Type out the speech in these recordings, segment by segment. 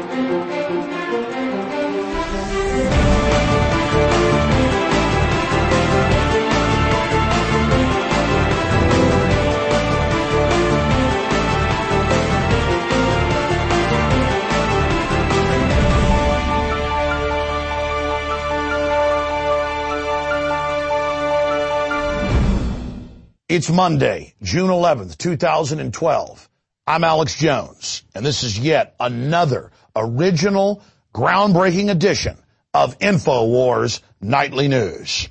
It's Monday, June 11th, 2012. I'm Alex Jones, and this is yet another original, groundbreaking edition of InfoWars Nightly News.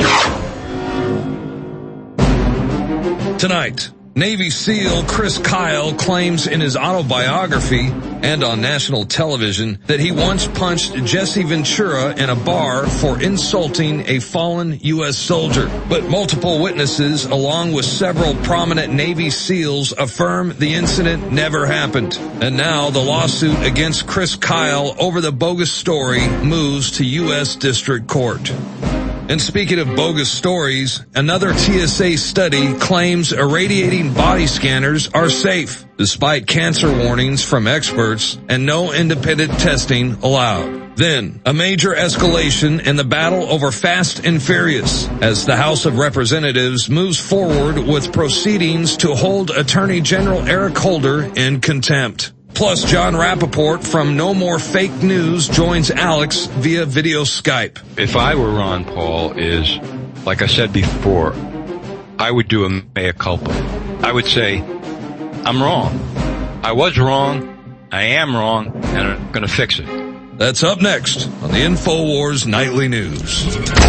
Tonight, Navy SEAL Chris Kyle claims in his autobiography and on national television that he once punched Jesse Ventura in a bar for insulting a fallen U.S. soldier. But multiple witnesses, along with several prominent Navy SEALs, affirm the incident never happened. And now the lawsuit against Chris Kyle over the bogus story moves to U.S. District Court. And speaking of bogus stories, another TSA study claims irradiating body scanners are safe, despite cancer warnings from experts and no independent testing allowed. Then, a major escalation in the battle over Fast and Furious, as the House of Representatives moves forward with proceedings to hold Attorney General Eric Holder in contempt. Plus, John Rappaport from No More Fake News joins Alex via video Skype. If I were Ron Paul, like I said before, I would do a mea culpa. I would say, I'm wrong. I was wrong, I am wrong, and I'm going to fix it. That's up next on the InfoWars Nightly News.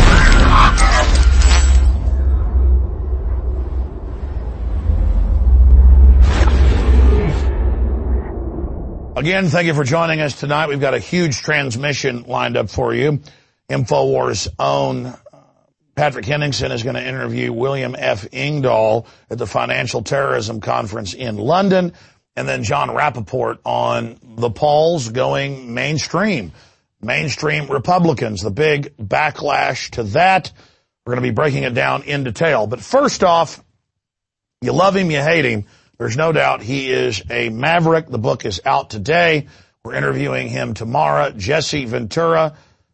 Again, thank you for joining us tonight. We've got a huge transmission lined up for you. InfoWars' own Patrick Henningsen is going to interview William F. Engdahl at the Financial Terrorism Conference in London. And then John Rappaport on the Pauls going mainstream. Mainstream Republicans, the big backlash to that. We're going to be breaking it down in detail. But first off, you love him, you hate him. There's no doubt he is a maverick. The book is out today. We're interviewing him tomorrow. Jesse Ventura,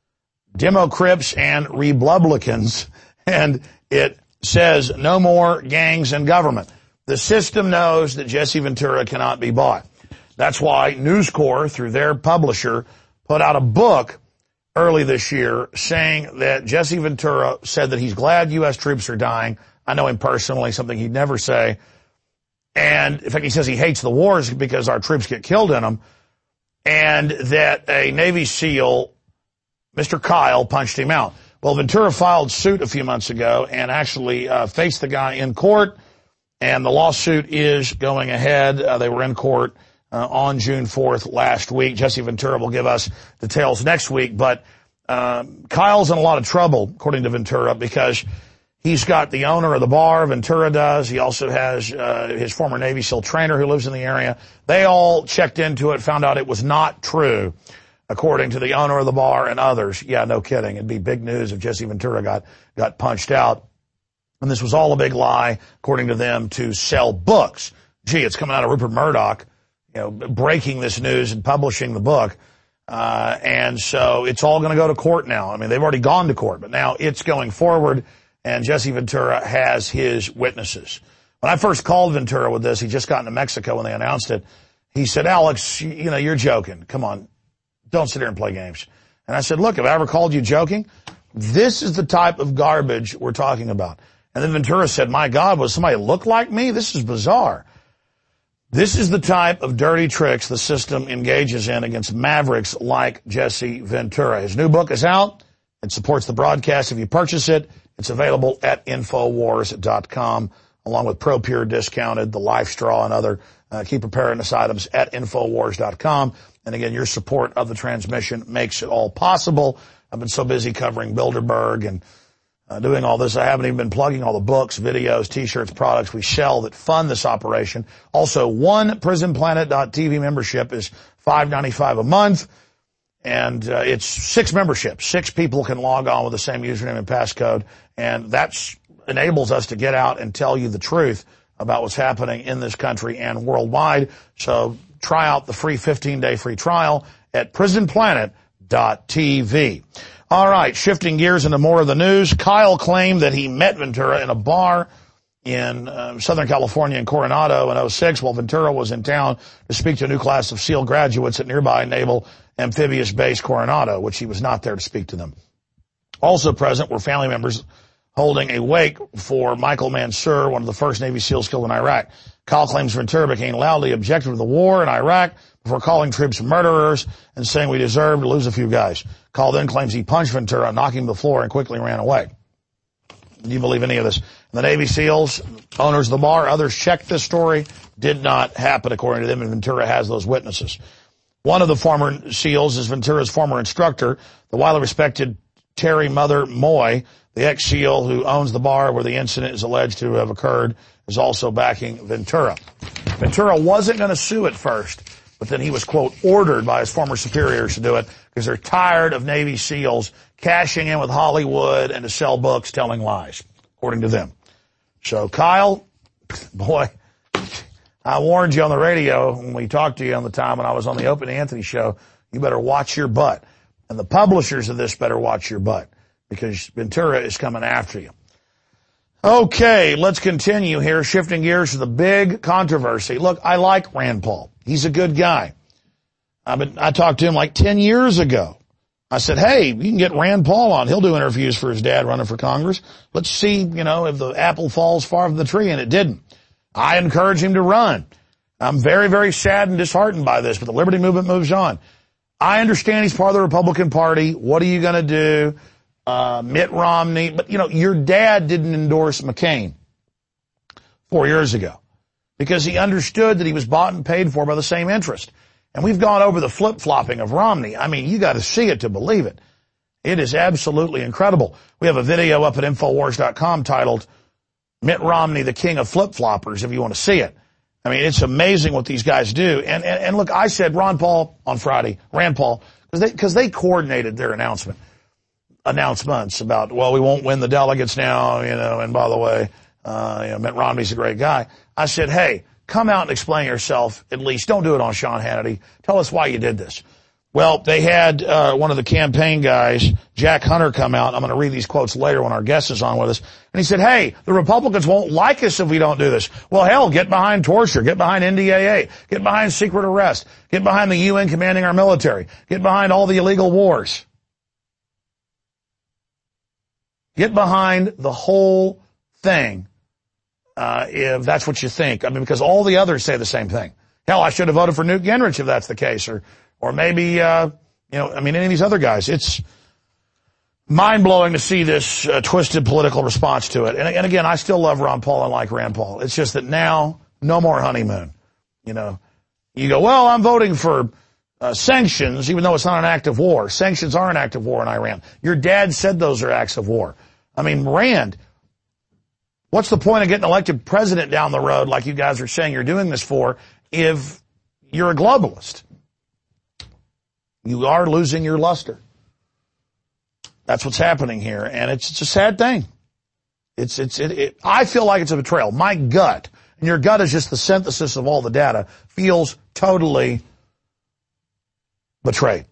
Democrips and Reblubblicans. And it says no more gangs and government. The system knows that Jesse Ventura cannot be bought. That's why News Corp, through their publisher, put out a book early this year saying that Jesse Ventura said that he's glad U.S. troops are dying. I know him personally, something he'd never say. And in fact, he says he hates the wars because our troops get killed in them. And that a Navy SEAL, Mr. Kyle, punched him out. Well, Ventura filed suit a few months ago and actually faced the guy in court. And the lawsuit is going ahead. They were in court on June 4th last week. Jesse Ventura will give us details next week. But Kyle's in a lot of trouble, according to Ventura, because he's got the owner of the bar, Ventura does. He also has his former Navy SEAL trainer who lives in the area. They all checked into it, found out it was not true, according to the owner of the bar and others. Yeah, no kidding. It'd be big news if Jesse Ventura got punched out. And this was all a big lie, according to them, to sell books. Gee, it's coming out of Rupert Murdoch, breaking this news and publishing the book. And so it's all going to go to court now. I mean, they've already gone to court, but now it's going forward. And Jesse Ventura has his witnesses. When I first called Ventura with this, he'd just gotten to Mexico when they announced it. He said, Alex, you're joking. Come on. Don't sit here and play games. And I said, look, have I ever called you joking? This is the type of garbage we're talking about. And then Ventura said, my God, was somebody look like me? This is bizarre. This is the type of dirty tricks the system engages in against mavericks like Jesse Ventura. His new book is out. It supports the broadcast if you purchase it. It's available at Infowars.com, along with ProPure Discounted, the Life Straw, and other key preparedness items at Infowars.com. And again, your support of the transmission makes it all possible. I've been so busy covering Bilderberg and doing all this, I haven't even been plugging all the books, videos, T-shirts, products we sell that fund this operation. Also, one PrisonPlanet.tv membership is $5.95 a month. And it's 6 memberships. 6 people can log on with the same username and passcode. And that enables us to get out and tell you the truth about what's happening in this country and worldwide. So try out the free 15-day free trial at prisonplanet.tv. All right, shifting gears into more of the news. Kyle claimed that he met Ventura in a bar in Southern California in Coronado in 2006 while Ventura was in town to speak to a new class of SEAL graduates at nearby Naval Amphibious Base Coronado, which he was not there to speak to them. Also present were family members holding a wake for Michael Mansour, one of the first Navy SEALs killed in Iraq. Kyle claims Ventura became loudly objective to the war in Iraq before calling troops murderers and saying we deserve to lose a few guys. Kyle then claims he punched Ventura, knocking him to the floor, and quickly ran away. Do you believe any of this? The Navy SEALs, owners of the bar, others checked this story. Did not happen, according to them, and Ventura has those witnesses. One of the former SEALs is Ventura's former instructor, the widely respected Terry Mother Moy, the ex-SEAL who owns the bar where the incident is alleged to have occurred, is also backing Ventura. Ventura wasn't going to sue at first, but then he was, quote, ordered by his former superiors to do it because they're tired of Navy SEALs cashing in with Hollywood and to sell books telling lies, according to them. So, Kyle, boy, I warned you on the radio when we talked to you on the time when I was on the Opie and Anthony show, you better watch your butt. And the publishers of this better watch your butt because Ventura is coming after you. Okay, let's continue here, shifting gears to the big controversy. Look, I like Rand Paul. He's a good guy. I talked to him like 10 years ago. I said, hey, you can get Rand Paul on. He'll do interviews for his dad running for Congress. Let's see, if the apple falls far from the tree, and it didn't. I encourage him to run. I'm very, very sad and disheartened by this, but the Liberty Movement moves on. I understand he's part of the Republican Party. What are you going to do? Mitt Romney. But, your dad didn't endorse McCain 4 years ago because he understood that he was bought and paid for by the same interest. And we've gone over the flip-flopping of Romney. I mean, you got to see it to believe it. It is absolutely incredible. We have a video up at Infowars.com titled Mitt Romney, the King of Flip-Floppers, if you want to see it. I mean, it's amazing what these guys do. And look, I said Rand Paul, because they coordinated their announcements about, well, we won't win the delegates now, and by the way, Mitt Romney's a great guy. I said, hey, come out and explain yourself at least. Don't do it on Sean Hannity. Tell us why you did this. Well, they had one of the campaign guys, Jack Hunter, come out. I'm going to read these quotes later when our guest is on with us. And he said, hey, the Republicans won't like us if we don't do this. Well, hell, get behind torture. Get behind NDAA. Get behind secret arrest. Get behind the UN commanding our military. Get behind all the illegal wars. Get behind the whole thing if that's what you think. I mean, because all the others say the same thing. Hell, I should have voted for Newt Gingrich if that's the case. Or maybe, any of these other guys. It's mind-blowing to see this twisted political response to it. And again, I still love Ron Paul and like Rand Paul. It's just that now, no more honeymoon. You go, well, I'm voting for sanctions, even though it's not an act of war. Sanctions are an act of war in Iran. Your dad said those are acts of war. I mean, Rand, what's the point of getting elected president down the road like you guys are saying you're doing this for if you're a globalist? You are losing your luster. That's what's happening here, and it's a sad thing. I feel like it's a betrayal. My gut, and your gut is just the synthesis of all the data, feels totally betrayed.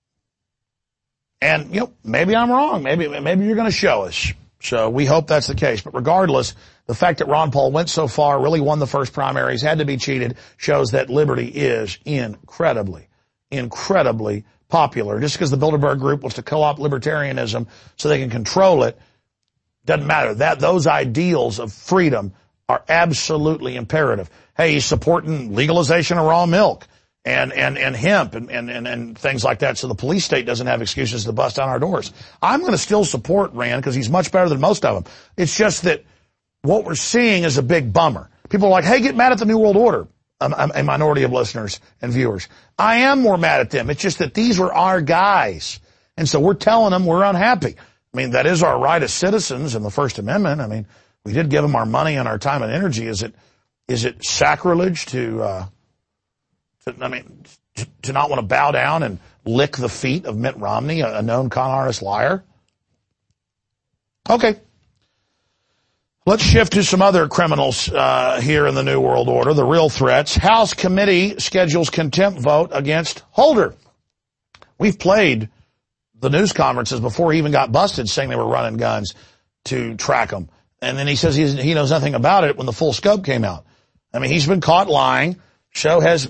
And, maybe I'm wrong. Maybe you're going to show us. So we hope that's the case. But regardless, the fact that Ron Paul went so far, really won the first primaries, had to be cheated, shows that liberty is incredibly popular. Just because the Bilderberg Group wants to co-opt libertarianism so they can control it, doesn't matter. Those ideals of freedom are absolutely imperative. Hey, he's supporting legalization of raw milk and hemp and things like that, so the police state doesn't have excuses to bust down our doors. I'm going to still support Rand because he's much better than most of them. It's just that what we're seeing is a big bummer. People are like, hey, get mad at the New World Order. A minority of listeners and viewers. I am more mad at them. It's just that these were our guys. And so we're telling them we're unhappy. I mean, that is our right as citizens in the First Amendment. I mean, we did give them our money and our time and energy. Is it sacrilege to not want to bow down and lick the feet of Mitt Romney, a known con artist liar? Okay. Let's shift to some other criminals here in the New World Order, the real threats. House committee schedules contempt vote against Holder. We've played the news conferences before he even got busted saying they were running guns to track him. And then he says he knows nothing about it when the full scope came out. I mean, he's been caught lying. Show has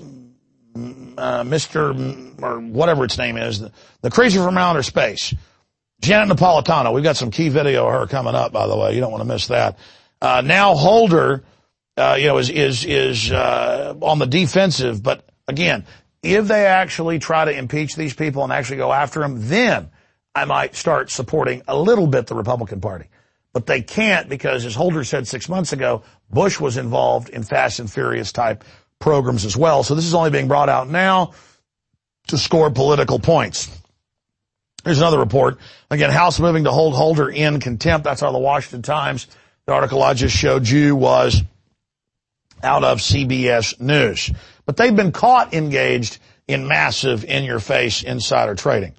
Mr. or whatever its name is, the crazy from outer space. Janet Napolitano, we've got some key video of her coming up, by the way. You don't want to miss that. Now Holder, is on the defensive. But again, if they actually try to impeach these people and actually go after them, then I might start supporting a little bit the Republican Party. But they can't because, as Holder said 6 months ago, Bush was involved in Fast and Furious type programs as well. So this is only being brought out now to score political points. Here's another report. Again, House moving to hold Holder in contempt. That's out of the Washington Times. The article I just showed you was out of CBS News. But they've been caught engaged in massive in-your-face insider trading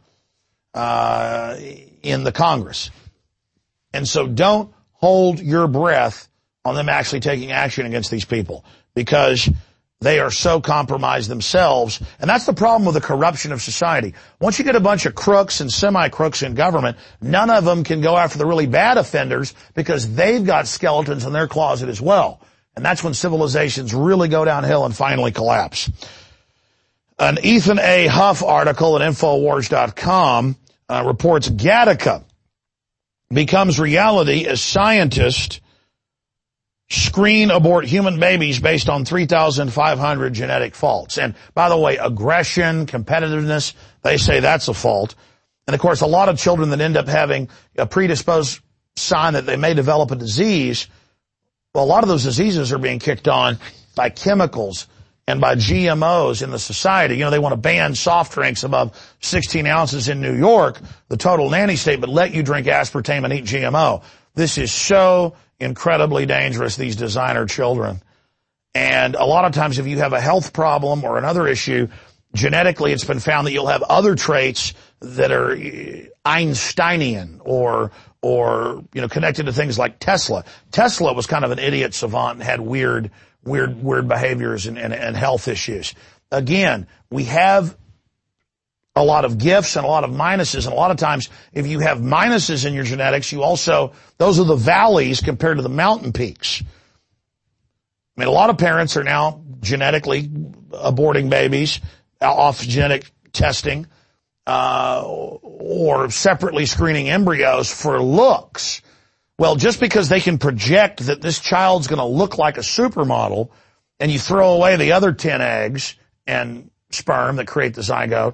in the Congress. And so don't hold your breath on them actually taking action against these people because they are so compromised themselves. And that's the problem with the corruption of society. Once you get a bunch of crooks and semi-crooks in government, none of them can go after the really bad offenders because they've got skeletons in their closet as well. And that's when civilizations really go downhill and finally collapse. An Ethan A. Huff article at Infowars.com reports Gattaca becomes reality as scientists screen abort human babies based on 3,500 genetic faults. And by the way, aggression, competitiveness, they say that's a fault. And of course, a lot of children that end up having a predisposed sign that they may develop a disease, well, a lot of those diseases are being kicked on by chemicals and by GMOs in the society. You know, they want to ban soft drinks above 16 ounces in New York, the total nanny state, but let you drink aspartame and eat GMO. This is so incredibly dangerous, these designer children. And a lot of times if you have a health problem or another issue, genetically it's been found that you'll have other traits that are Einsteinian or connected to things like Tesla. Tesla was kind of an idiot savant and had weird behaviors and health issues. Again, we have a lot of gifts and a lot of minuses, and a lot of times if you have minuses in your genetics, you also, those are the valleys compared to the mountain peaks. I mean, a lot of parents are now genetically aborting babies off genetic testing, or separately screening embryos for looks. Well, just because they can project that this child's going to look like a supermodel, and you throw away the other 10 eggs and sperm that create the zygote,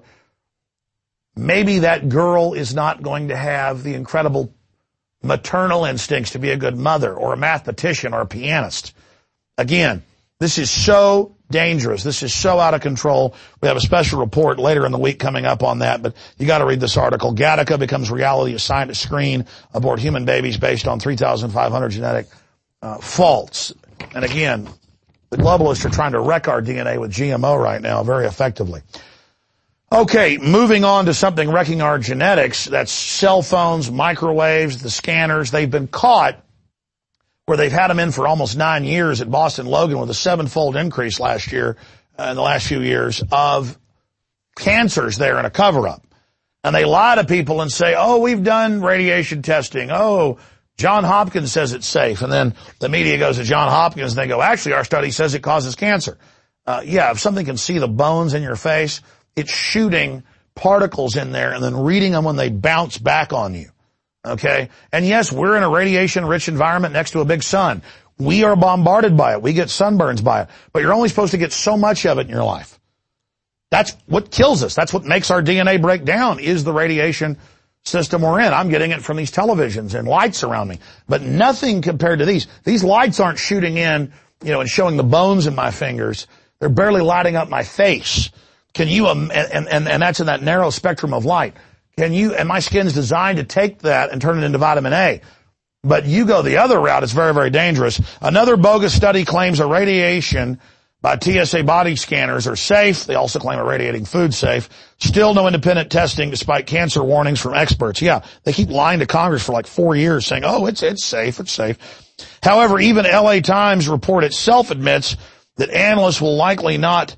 maybe that girl is not going to have the incredible maternal instincts to be a good mother or a mathematician or a pianist. Again, this is so dangerous. This is so out of control. We have a special report later in the week coming up on that, but you got to read this article. Gattaca becomes reality as scientists screen abort human babies based on 3,500 genetic faults. And again, the globalists are trying to wreck our DNA with GMO right now very effectively. Okay, moving on to something wrecking our genetics. That's cell phones, microwaves, the scanners. They've been caught where they've had them in for almost 9 years at Boston Logan with a 7-fold increase last year, in the last few years, of cancers there in a cover-up. And they lie to people and say, oh, we've done radiation testing. Oh, John Hopkins says it's safe. And then the media goes to John Hopkins and they go, actually, our study says it causes cancer. Yeah, if something can see the bones in your face, it's shooting particles in there and then reading them when they bounce back on you. Okay? And yes, we're in a radiation-rich environment next to a big sun. We are bombarded by it. We get sunburns by it. But you're only supposed to get so much of it in your life. That's what kills us. That's what makes our DNA break down, is the radiation system we're in. I'm getting it from these televisions and lights around me. But nothing compared to these. These lights aren't shooting in, and showing the bones in my fingers. They're barely lighting up my face. Can you, and that's in that narrow spectrum of light. And my skin's designed to take that and turn it into vitamin A. But you go the other route, it's very, very dangerous. Another bogus study claims irradiation by TSA body scanners are safe. They also claim irradiating food safe. Still no independent testing despite cancer warnings from experts. Yeah, they keep lying to Congress for like 4 years saying, oh, it's safe, it's safe. However, even LA Times report itself admits that analysts will likely not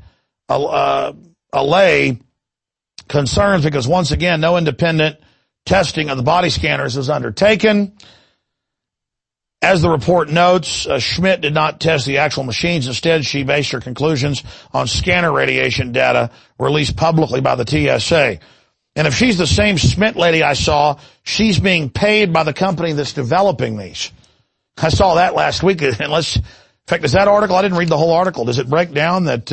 allay concerns because, once again, no independent testing of the body scanners is undertaken. As the report notes, Schmidt did not test the actual machines. Instead, she based her conclusions on scanner radiation data released publicly by the TSA. And if she's the same Schmidt lady I saw, she's being paid by the company that's developing these. I saw that last week. And in fact, is that article? I didn't read the whole article. Does it break down that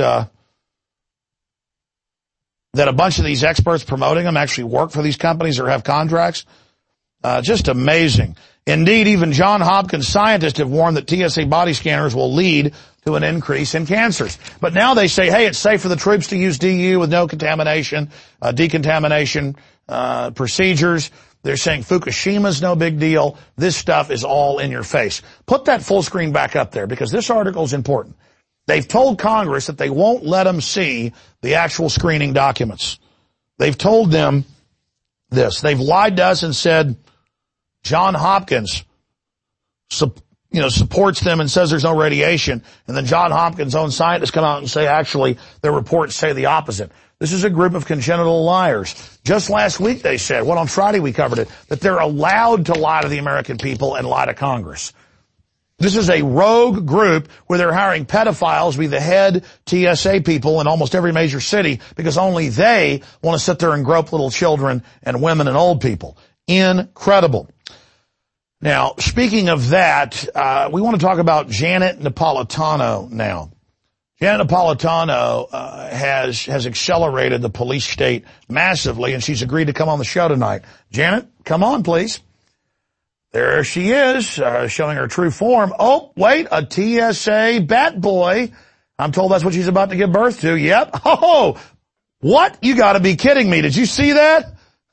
a bunch of these experts promoting them actually work for these companies or have contracts? Just amazing. Indeed, even Johns Hopkins scientists have warned that TSA body scanners will lead to an increase in cancers. But now they say, hey, it's safe for the troops to use DU with no contamination, decontamination procedures. They're saying Fukushima's no big deal. This stuff is all in your face. Put that full screen back up there because this article is important. They've told Congress that they won't let them see the actual screening documents. They've told them this. They've lied to us and said Johns Hopkins supports them and says there's no radiation. And then Johns Hopkins' own scientists come out and say, actually, their reports say the opposite. This is a group of congenital liars. Just last week they said, on Friday we covered it, that they're allowed to lie to the American people and lie to Congress. This is a rogue group where they're hiring pedophiles to be the head TSA people in almost every major city because only they want to sit there and grope little children and women and old people. Incredible. Now, speaking of that, we want to talk about Janet Napolitano now. Janet Napolitano has accelerated the police state massively, and she's agreed to come on the show tonight. Janet, come on, please. There she is, showing her true form. Oh, wait, a TSA bat boy. I'm told that's what she's about to give birth to. Yep. Oh, what? You got to be kidding me. Did you see that?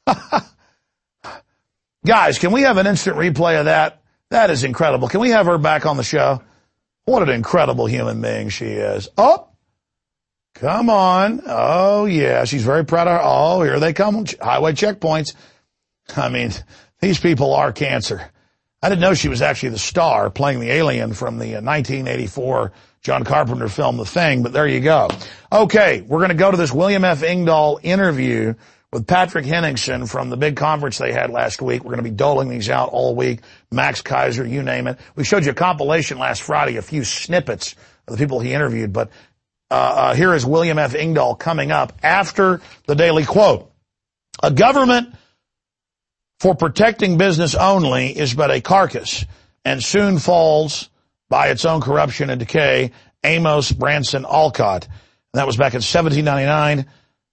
Guys, can we have an instant replay of that? That is incredible. Can we have her back on the show? What an incredible human being she is. Oh, come on. Oh, yeah, she's very proud of her. Oh, here they come. Highway checkpoints. I mean, these people are cancer. I didn't know she was actually the star playing the alien from the 1984 John Carpenter film, The Thing, but there you go. Okay, we're going to go to this William F. Engdahl interview with Patrick Henningsen from the big conference they had last week. We're going to be doling these out all week. Max Kaiser, you name it. We showed you a compilation last Friday, a few snippets of the people he interviewed, but here is William F. Engdahl coming up after the Daily Quote. A government for protecting business only is but a carcass and soon falls by its own corruption and decay. Amos Branson Alcott. And that was back in 1799.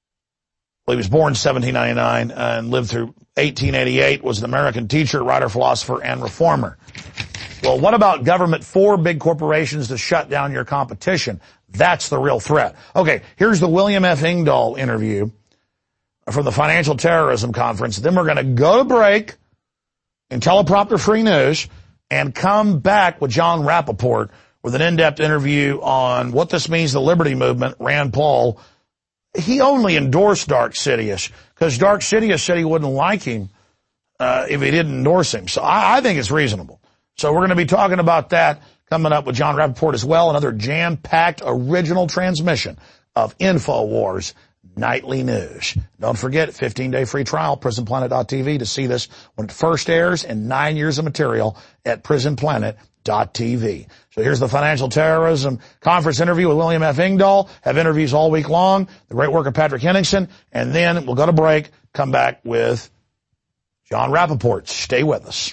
Well, he was born in 1799 and lived through 1888, was an American teacher, writer, philosopher, and reformer. Well, what about government for big corporations to shut down your competition? That's the real threat. Okay, here's the William F. Engdahl interview from the Financial Terrorism Conference. Then we're going to go to break in teleprompter-free news and come back with John Rappaport with an in-depth interview on what this means to the Liberty Movement. Rand Paul, he only endorsed Dark Sidious because Dark Sidious said he wouldn't like him if he didn't endorse him. So I think it's reasonable. So we're going to be talking about that coming up with John Rappaport as well. Another jam-packed original transmission of InfoWars Nightly News. Don't forget, 15-day free trial, PrisonPlanet.tv to see this when it first airs, and 9 years of material at PrisonPlanet.tv. So here's the Financial Terrorism Conference interview with William F. Engdahl. Have interviews all week long. The great work of Patrick Henningsen. And then we'll go to break, come back with John Rappaport. Stay with us.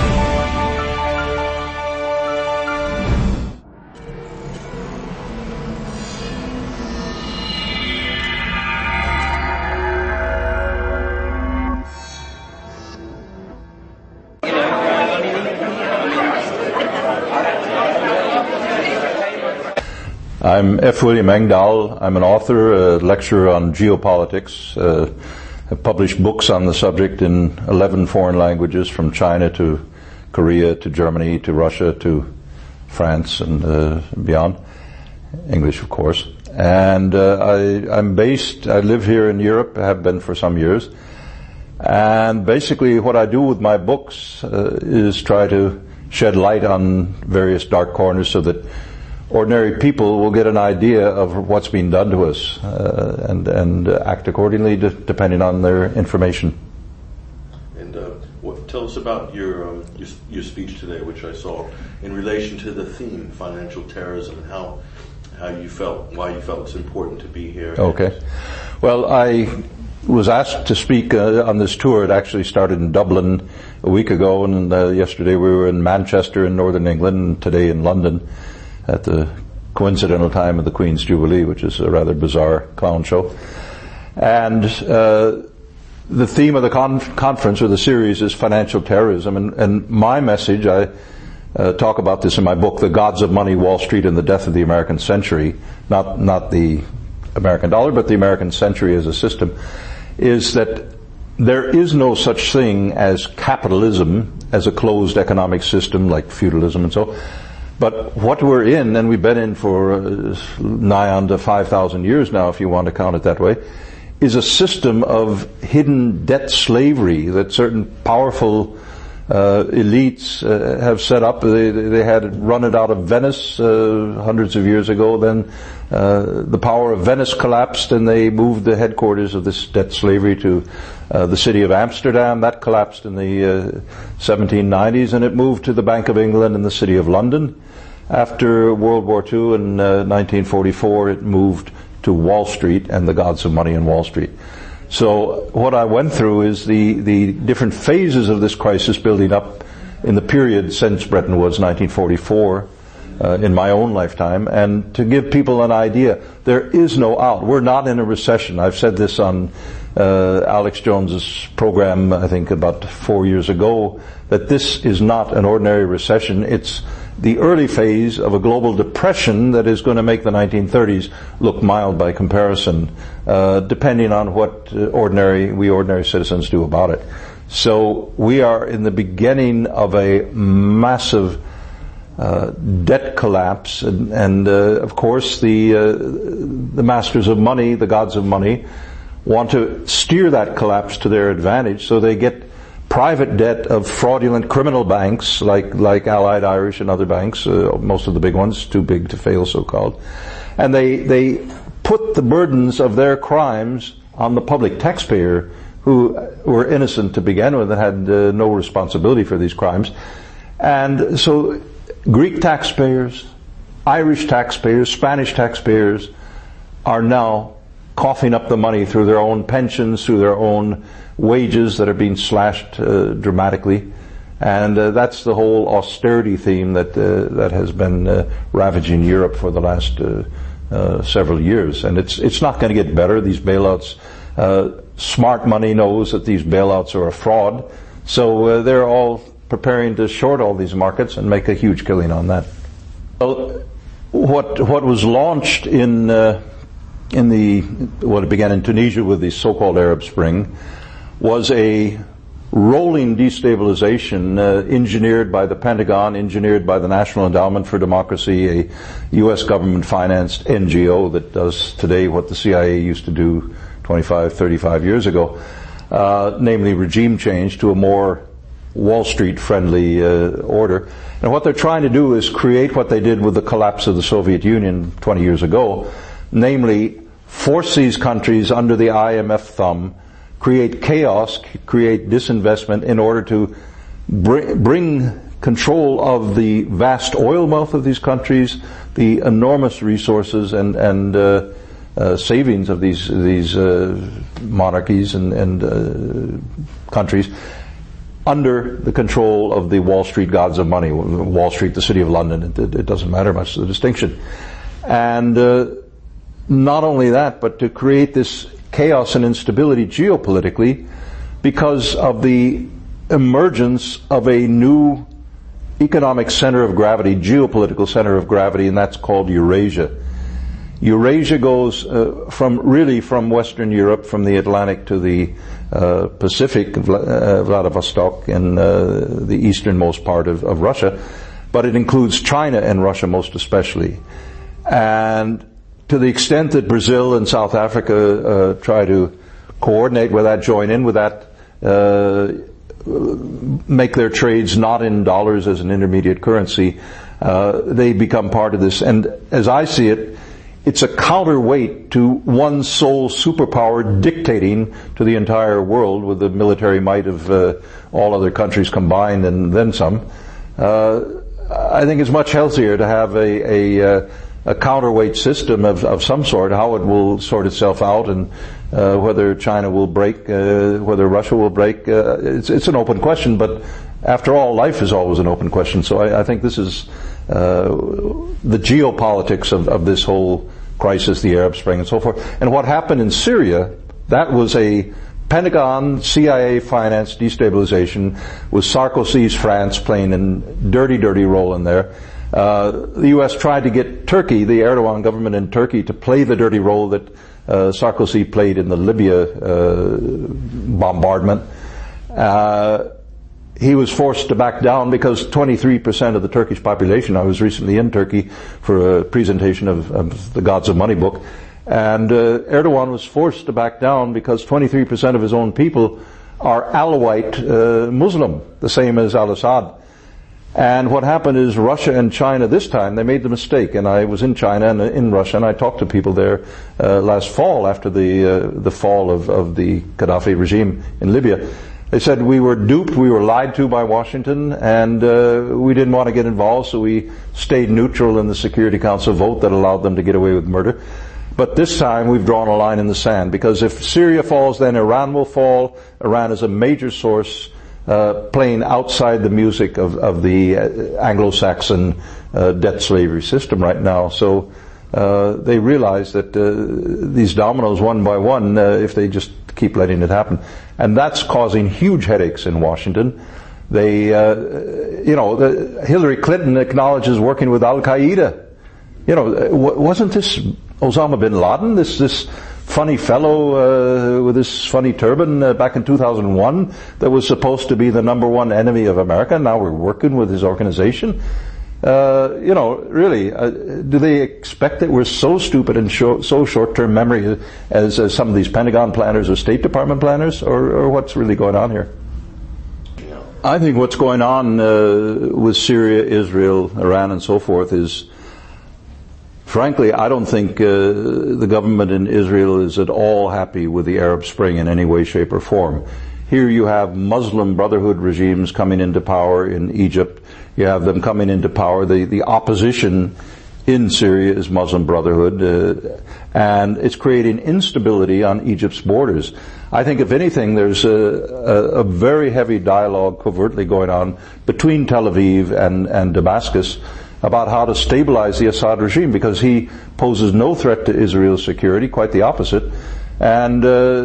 I'm F. William Engdahl. I'm an author, a lecturer on geopolitics. I've published books on the subject in 11 foreign languages, from China to Korea to Germany to Russia to France and beyond. English, of course. And I live here in Europe, have been for some years. And basically what I do with my books is try to shed light on various dark corners so that ordinary people will get an idea of what's being done to us and act accordingly depending on their information. And tell us about your speech today, which I saw in relation to the theme, financial terrorism, and how you felt, why you felt it's important to be here. Okay. Well, I was asked to speak on this tour. It actually started in Dublin a week ago, and yesterday we were in Manchester in Northern England, and today in London at the coincidental time of the Queen's Jubilee, which is a rather bizarre clown show. And the theme of the conference, or the series, is financial terrorism. And my message, I talk about this in my book, The Gods of Money, Wall Street and the Death of the American Century, not the American dollar, but the American century as a system, is that there is no such thing as capitalism as a closed economic system like feudalism and so. But what we're in, and we've been in for nigh on to 5,000 years now, if you want to count it that way, is a system of hidden debt slavery that certain powerful elites have set up. They had run it out of Venice hundreds of years ago. Then the power of Venice collapsed, and they moved the headquarters of this debt slavery to the city of Amsterdam. That collapsed in the 1790s, and it moved to the Bank of England in the city of London. After World War II in 1944, it moved to Wall Street and the gods of money in Wall Street. So what I went through is the different phases of this crisis building up in the period since Bretton Woods 1944 in my own lifetime, and to give people an idea. There is no out. We're not in a recession. I've said this on Alex Jones's program, I think about 4 years ago, that this is not an ordinary recession. It's the early phase of a global depression that is going to make the 1930s look mild by comparison, depending on what ordinary citizens do about it. So we are in the beginning of a massive debt collapse, and of course the masters of money, the gods of money, want to steer that collapse to their advantage, so they get private debt of fraudulent criminal banks like Allied Irish and other banks, most of the big ones, too big to fail, so-called. And they put the burdens of their crimes on the public taxpayer, who were innocent to begin with and had no responsibility for these crimes. And so Greek taxpayers, Irish taxpayers, Spanish taxpayers are now coughing up the money through their own pensions, through their own wages that are being slashed dramatically, and that's the whole austerity theme that has been ravaging Europe for the last several years. And it's not going to get better. These bailouts, smart money knows that these bailouts are a fraud, so they're all preparing to short all these markets and make a huge killing on that. Well, what was launched it began in Tunisia with the so-called Arab Spring, was a rolling destabilization engineered by the Pentagon, engineered by the National Endowment for Democracy, a U.S. government-financed NGO that does today what the CIA used to do 25, 35 years ago, namely regime change to a more Wall Street-friendly order. And what they're trying to do is create what they did with the collapse of the Soviet Union 20 years ago, namely force these countries under the IMF thumb, create chaos, create disinvestment in order to bring control of the vast oil wealth of these countries, the enormous resources and savings of these monarchies and countries under the control of the Wall Street gods of money. Wall Street, the City of London, it doesn't matter much, the distinction. And not only that, but to create this chaos and instability geopolitically because of the emergence of a new economic center of gravity, geopolitical center of gravity, and that's called Eurasia. Eurasia goes from Western Europe, from the Atlantic to the Pacific, Vladivostok, and the easternmost part of Russia, but it includes China and Russia most especially. And to the extent that Brazil and South Africa try to coordinate with that, join in with that, make their trades not in dollars as an intermediate currency, they become part of this. And as I see it, it's a counterweight to one sole superpower dictating to the entire world with the military might of all other countries combined and then some. I think it's much healthier to have a counterweight system of some sort. How it will sort itself out, and whether China will break, whether Russia will break, it's an open question. But after all, life is always an open question. So I think this is the geopolitics of this whole crisis, the Arab Spring and so forth. And what happened in Syria, that was a Pentagon, CIA financed destabilization with Sarkozy's France playing a dirty, dirty role in there. The U.S. tried to get Turkey, the Erdogan government in Turkey, to play the dirty role that Sarkozy played in the Libya bombardment. He was forced to back down because 23% of the Turkish population, I was recently in Turkey for a presentation of the Gods of Money book, and Erdogan was forced to back down because 23% of his own people are Alawite Muslim, the same as al-Assad. And what happened is Russia and China this time, they made the mistake, and I was in China and in Russia, and I talked to people there last fall after the fall of the Gaddafi regime in Libya. They said we were duped, we were lied to by Washington, and we didn't want to get involved, so we stayed neutral in the Security Council vote that allowed them to get away with murder. But this time we've drawn a line in the sand, because if Syria falls, then Iran will fall. Iran is a major source playing outside the music of the Anglo-Saxon debt slavery system right now. So they realize that these dominoes, one by one, if they just keep letting it happen, and that's causing huge headaches in Washington. They, Hillary Clinton acknowledges working with Al-Qaeda. Wasn't this Osama bin Laden, this funny fellow with this funny turban back in 2001 that was supposed to be the number one enemy of America? Now we're working with his organization. Really, do they expect that we're so stupid and so short-term memory as some of these Pentagon planners or State Department planners, or what's really going on here? I think what's going on with Syria, Israel, Iran, and so forth is, frankly, I don't think the government in Israel is at all happy with the Arab Spring in any way, shape, or form. Here you have Muslim Brotherhood regimes coming into power in Egypt. You have them coming into power. The opposition in Syria is Muslim Brotherhood, and it's creating instability on Egypt's borders. I think, if anything, there's a very heavy dialogue covertly going on between Tel Aviv and Damascus about how to stabilize the Assad regime, because he poses no threat to Israel's security, quite the opposite. And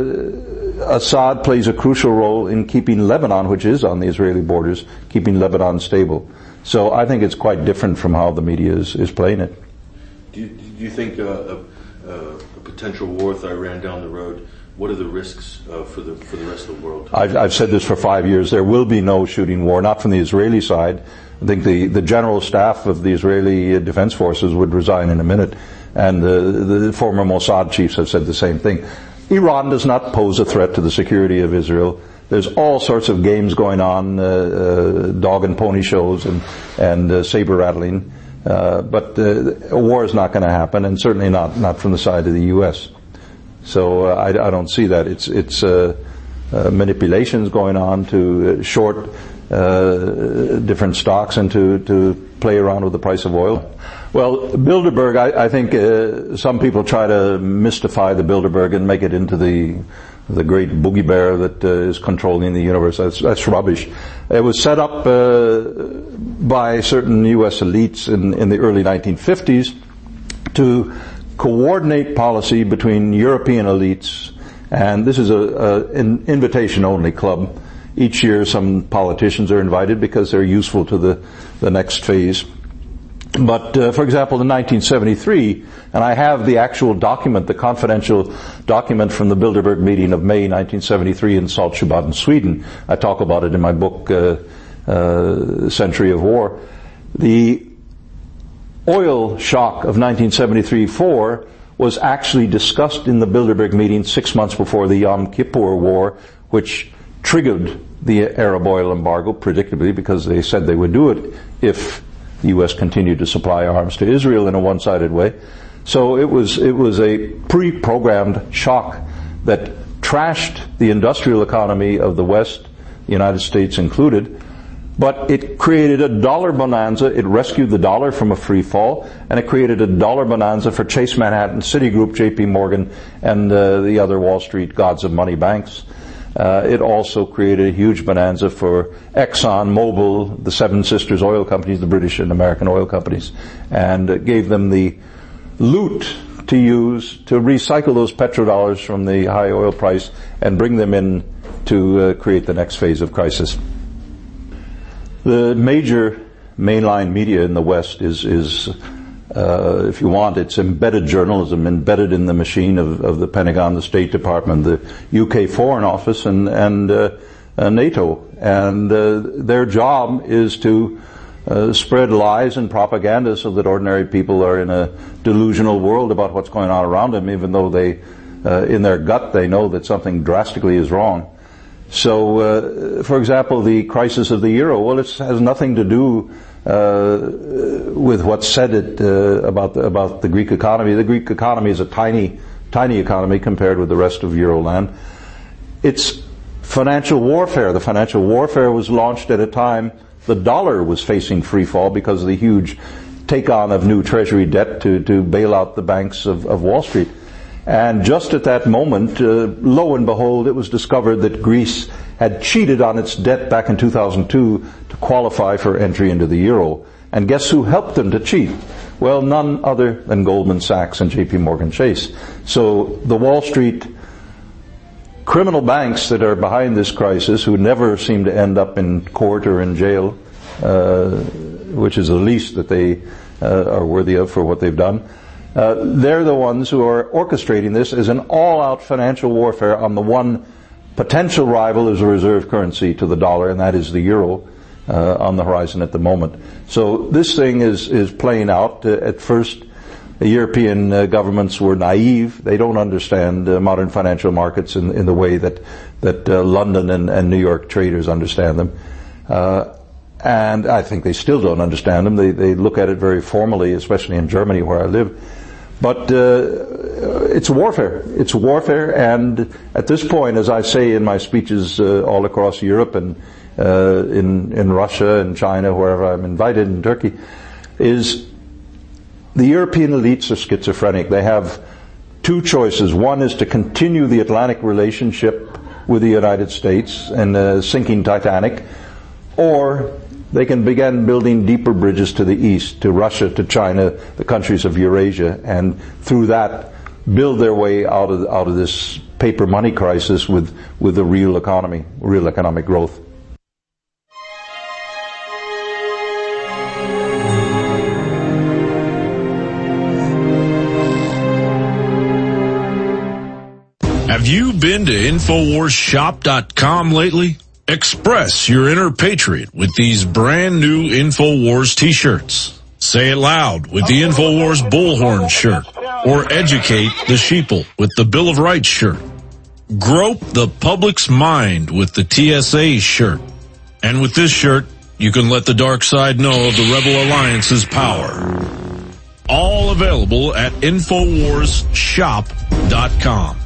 Assad plays a crucial role in keeping Lebanon, which is on the Israeli borders, keeping Lebanon stable. So I think it's quite different from how the media is playing it. Do you think a potential war with Iran down the road, what are the risks for the rest of the world? I've said this for 5 years. There will be no shooting war, not from the Israeli side. I think the general staff of the Israeli Defense Forces would resign in a minute, and the former Mossad chiefs have said the same thing. Iran does not pose a threat to the security of Israel. There's all sorts of games going on, dog and pony shows and saber rattling, but a war is not going to happen, and certainly not from the side of the U.S. So I don't see that. It's manipulations going on to short different stocks and to play around with the price of oil. Well, Bilderberg, I think some people try to mystify the Bilderberg and make it into the great boogie bear that is controlling the universe. That's rubbish. It was set up by certain U.S. elites in the early 1950s to coordinate policy between European elites, and this is an invitation-only club. Each year some politicians are invited because they're useful to the next phase. But, for example, in 1973, and I have the actual document, the confidential document from the Bilderberg meeting of May 1973 in Saltsjöbaden, Sweden. I talk about it in my book, Century of War. The oil shock of 1973-4 was actually discussed in the Bilderberg meeting 6 months before the Yom Kippur War, which triggered the Arab oil embargo, predictably, because they said they would do it if the U.S. continued to supply arms to Israel in a one-sided way. So it was a pre-programmed shock that trashed the industrial economy of the West, the United States included, but it created a dollar bonanza. It rescued the dollar from a free fall, and it created a dollar bonanza for Chase Manhattan, Citigroup, J.P. Morgan, and the other Wall Street gods of money banks. It also created a huge bonanza for Exxon, Mobil, the Seven Sisters oil companies, the British and American oil companies, and gave them the loot to use to recycle those petrodollars from the high oil price and bring them in to create the next phase of crisis. The major mainline media in the West is if you want, it's embedded journalism, embedded in the machine of the Pentagon, the State Department, the UK Foreign Office, and NATO. And their job is to spread lies and propaganda so that ordinary people are in a delusional world about what's going on around them, even though they, in their gut, they know that something drastically is wrong. So, for example, the crisis of the euro, well, it has nothing to do with what's said about the Greek economy. The Greek economy is a tiny economy compared with the rest of Euroland. It's financial warfare. The financial warfare was launched at a time the dollar was facing free fall because of the huge take-on of new treasury debt to bail out the banks of Wall Street. And just at that moment, lo and behold, it was discovered that Greece had cheated on its debt back in 2002 to qualify for entry into the euro. And guess who helped them to cheat? Well, none other than Goldman Sachs and J.P. Morgan Chase. So the Wall Street criminal banks that are behind this crisis, who never seem to end up in court or in jail, which is the least that they are worthy of for what they've done, they're the ones who are orchestrating this as an all-out financial warfare on the one potential rival as a reserve currency to the dollar, and that is the euro on the horizon at the moment. So this thing is playing out. At first, the European governments were naive. They don't understand modern financial markets in the way that London and New York traders understand them. And I think they still don't understand them. They look at it very formally, especially in Germany where I live. But it's warfare. It's warfare, and at this point, as I say in my speeches all across Europe and in Russia and China, wherever I'm invited, in Turkey, is the European elites are schizophrenic. They have two choices. One is to continue the Atlantic relationship with the United States and a sinking Titanic, or they can begin building deeper bridges to the east, to Russia, to China, the countries of Eurasia, and through that build their way out of this paper money crisis with a real economy, real economic growth. Have you been to InfoWarsShop.com lately? Express your inner patriot with these brand new InfoWars t-shirts. Say it loud with the InfoWars Bullhorn shirt, or educate the sheeple with the Bill of Rights shirt. Grope the public's mind with the TSA shirt. And with this shirt, you can let the dark side know of the Rebel Alliance's power. All available at InfoWarsShop.com.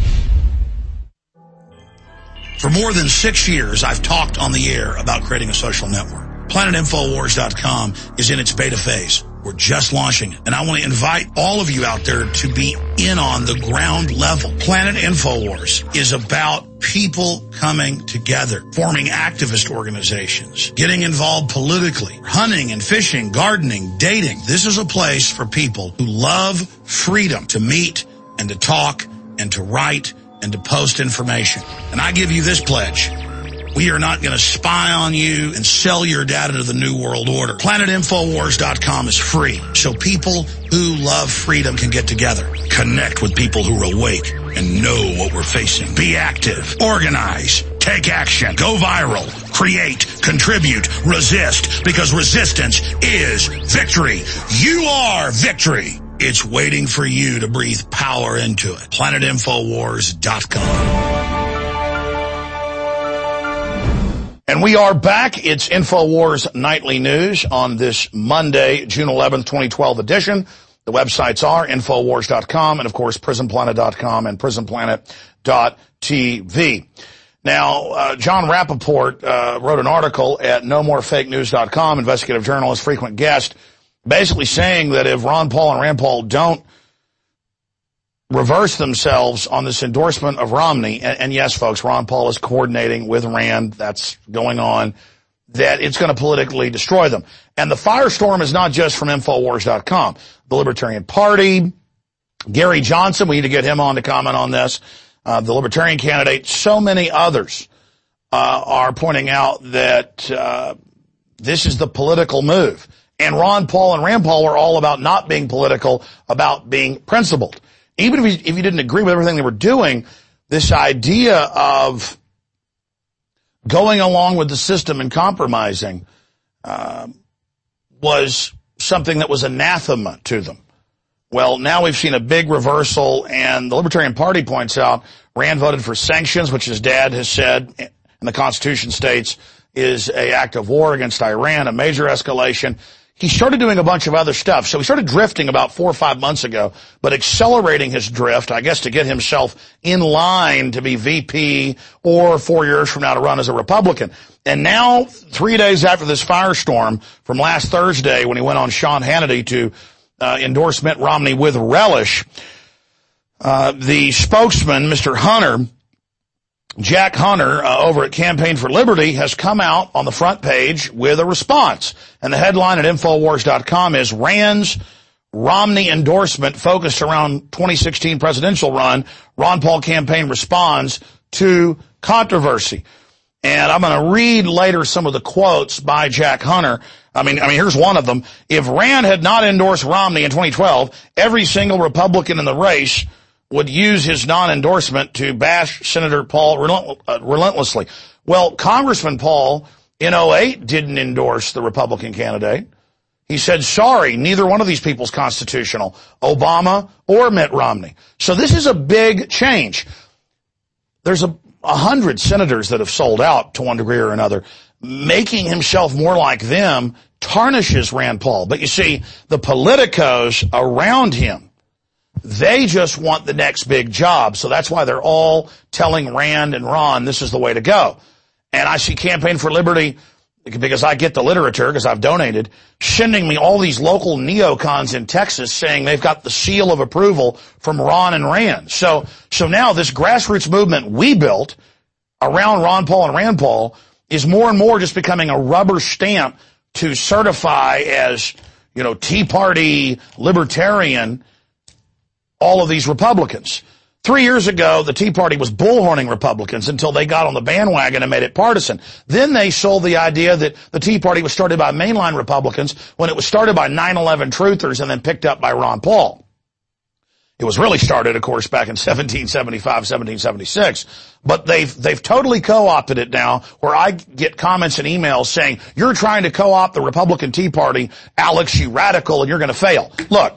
For more than 6 years, I've talked on the air about creating a social network. PlanetInfoWars.com is in its beta phase. We're just launching, and I want to invite all of you out there to be in on the ground level. Planet InfoWars is about people coming together, forming activist organizations, getting involved politically, hunting and fishing, gardening, dating. This is a place for people who love freedom to meet and to talk and to write and to post information. And I give you this pledge. We are not going to spy on you and sell your data to the New World Order. PlanetInfoWars.com is free, so people who love freedom can get together, connect with people who are awake and know what we're facing. Be active, organize, take action, go viral, create, contribute, resist, because resistance is victory. You are victory. It's waiting for you to breathe power into it. PlanetInfoWars.com. And we are back. It's InfoWars Nightly News on this Monday, June 11th, 2012 edition. The websites are Infowars.com and, of course, PrisonPlanet.com and PrisonPlanet.tv. Now, John Rappaport wrote an article at NoMoreFakeNews.com, investigative journalist, frequent guest, basically saying that if Ron Paul and Rand Paul don't reverse themselves on this endorsement of Romney, and yes, folks, Ron Paul is coordinating with Rand, that's going on, that it's going to politically destroy them. And the firestorm is not just from Infowars.com. The Libertarian Party, Gary Johnson, we need to get him on to comment on this, the Libertarian candidate, so many others are pointing out that this is the political move. And Ron Paul and Rand Paul are all about not being political, about being principled. Even if you didn't agree with everything they were doing, this idea of going along with the system and compromising was something that was anathema to them. Well, now we've seen a big reversal, and the Libertarian Party points out Rand voted for sanctions, which his dad has said, and the Constitution states, is an act of war against Iran, a major escalation. He started doing a bunch of other stuff. So he started drifting about 4 or 5 months ago, but accelerating his drift, I guess, to get himself in line to be VP or 4 years from now to run as a Republican. And now, 3 days after this firestorm from last Thursday when he went on Sean Hannity to endorse Mitt Romney with relish, the spokesman, Mr. Hunter, Jack Hunter, over at Campaign for Liberty, has come out on the front page with a response. And the headline at Infowars.com is Rand's Romney endorsement focused around 2016 presidential run. Ron Paul campaign responds to controversy. And I'm going to read later some of the quotes by Jack Hunter. I mean, here's one of them. If Rand had not endorsed Romney in 2012, every single Republican in the race would use his non-endorsement to bash Senator Paul relentlessly. Well, Congressman Paul in 2008 didn't endorse the Republican candidate. He said, sorry, neither one of these people's constitutional, Obama or Mitt Romney. So this is a big change. There's 100 senators that have sold out to one degree or another. Making himself more like them tarnishes Rand Paul. But you see, the politicos around him, they just want the next big job. So that's why they're all telling Rand and Ron this is the way to go. And I see Campaign for Liberty, because I get the literature, because I've donated, sending me all these local neocons in Texas saying they've got the seal of approval from Ron and Rand. So now this grassroots movement we built around Ron Paul and Rand Paul is more and more just becoming a rubber stamp to certify as, Tea Party, libertarian, all of these Republicans. 3 years ago, the Tea Party was bullhorning Republicans until they got on the bandwagon and made it partisan. Then they sold the idea that the Tea Party was started by mainline Republicans when it was started by 9/11 truthers and then picked up by Ron Paul. It was really started, of course, back in 1775, 1776. But they've totally co-opted it now, where I get comments and emails saying, you're trying to co-opt the Republican Tea Party, Alex, you radical, and you're going to fail. Look.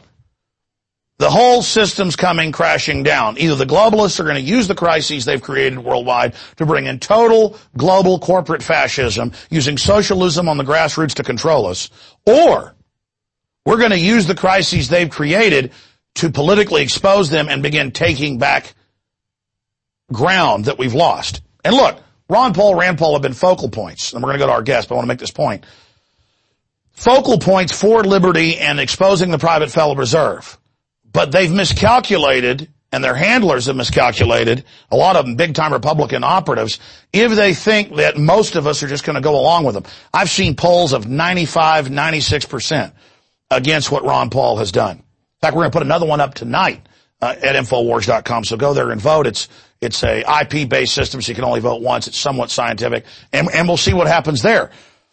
The whole system's coming crashing down. Either the globalists are going to use the crises they've created worldwide to bring in total global corporate fascism, using socialism on the grassroots to control us, or we're going to use the crises they've created to politically expose them and begin taking back ground that we've lost. And look, Ron Paul, Rand Paul have been focal points, and we're going to go to our guest, but I want to make this point. Focal points for liberty and exposing the private Federal Reserve. But they've miscalculated, and their handlers have miscalculated, a lot of them big-time Republican operatives, if they think that most of us are just going to go along with them. I've seen polls of 95, 96% against what Ron Paul has done. In fact, we're going to put another one up tonight at Infowars.com, so go there and vote. It's a IP-based system, so you can only vote once. It's somewhat scientific, and we'll see what happens there.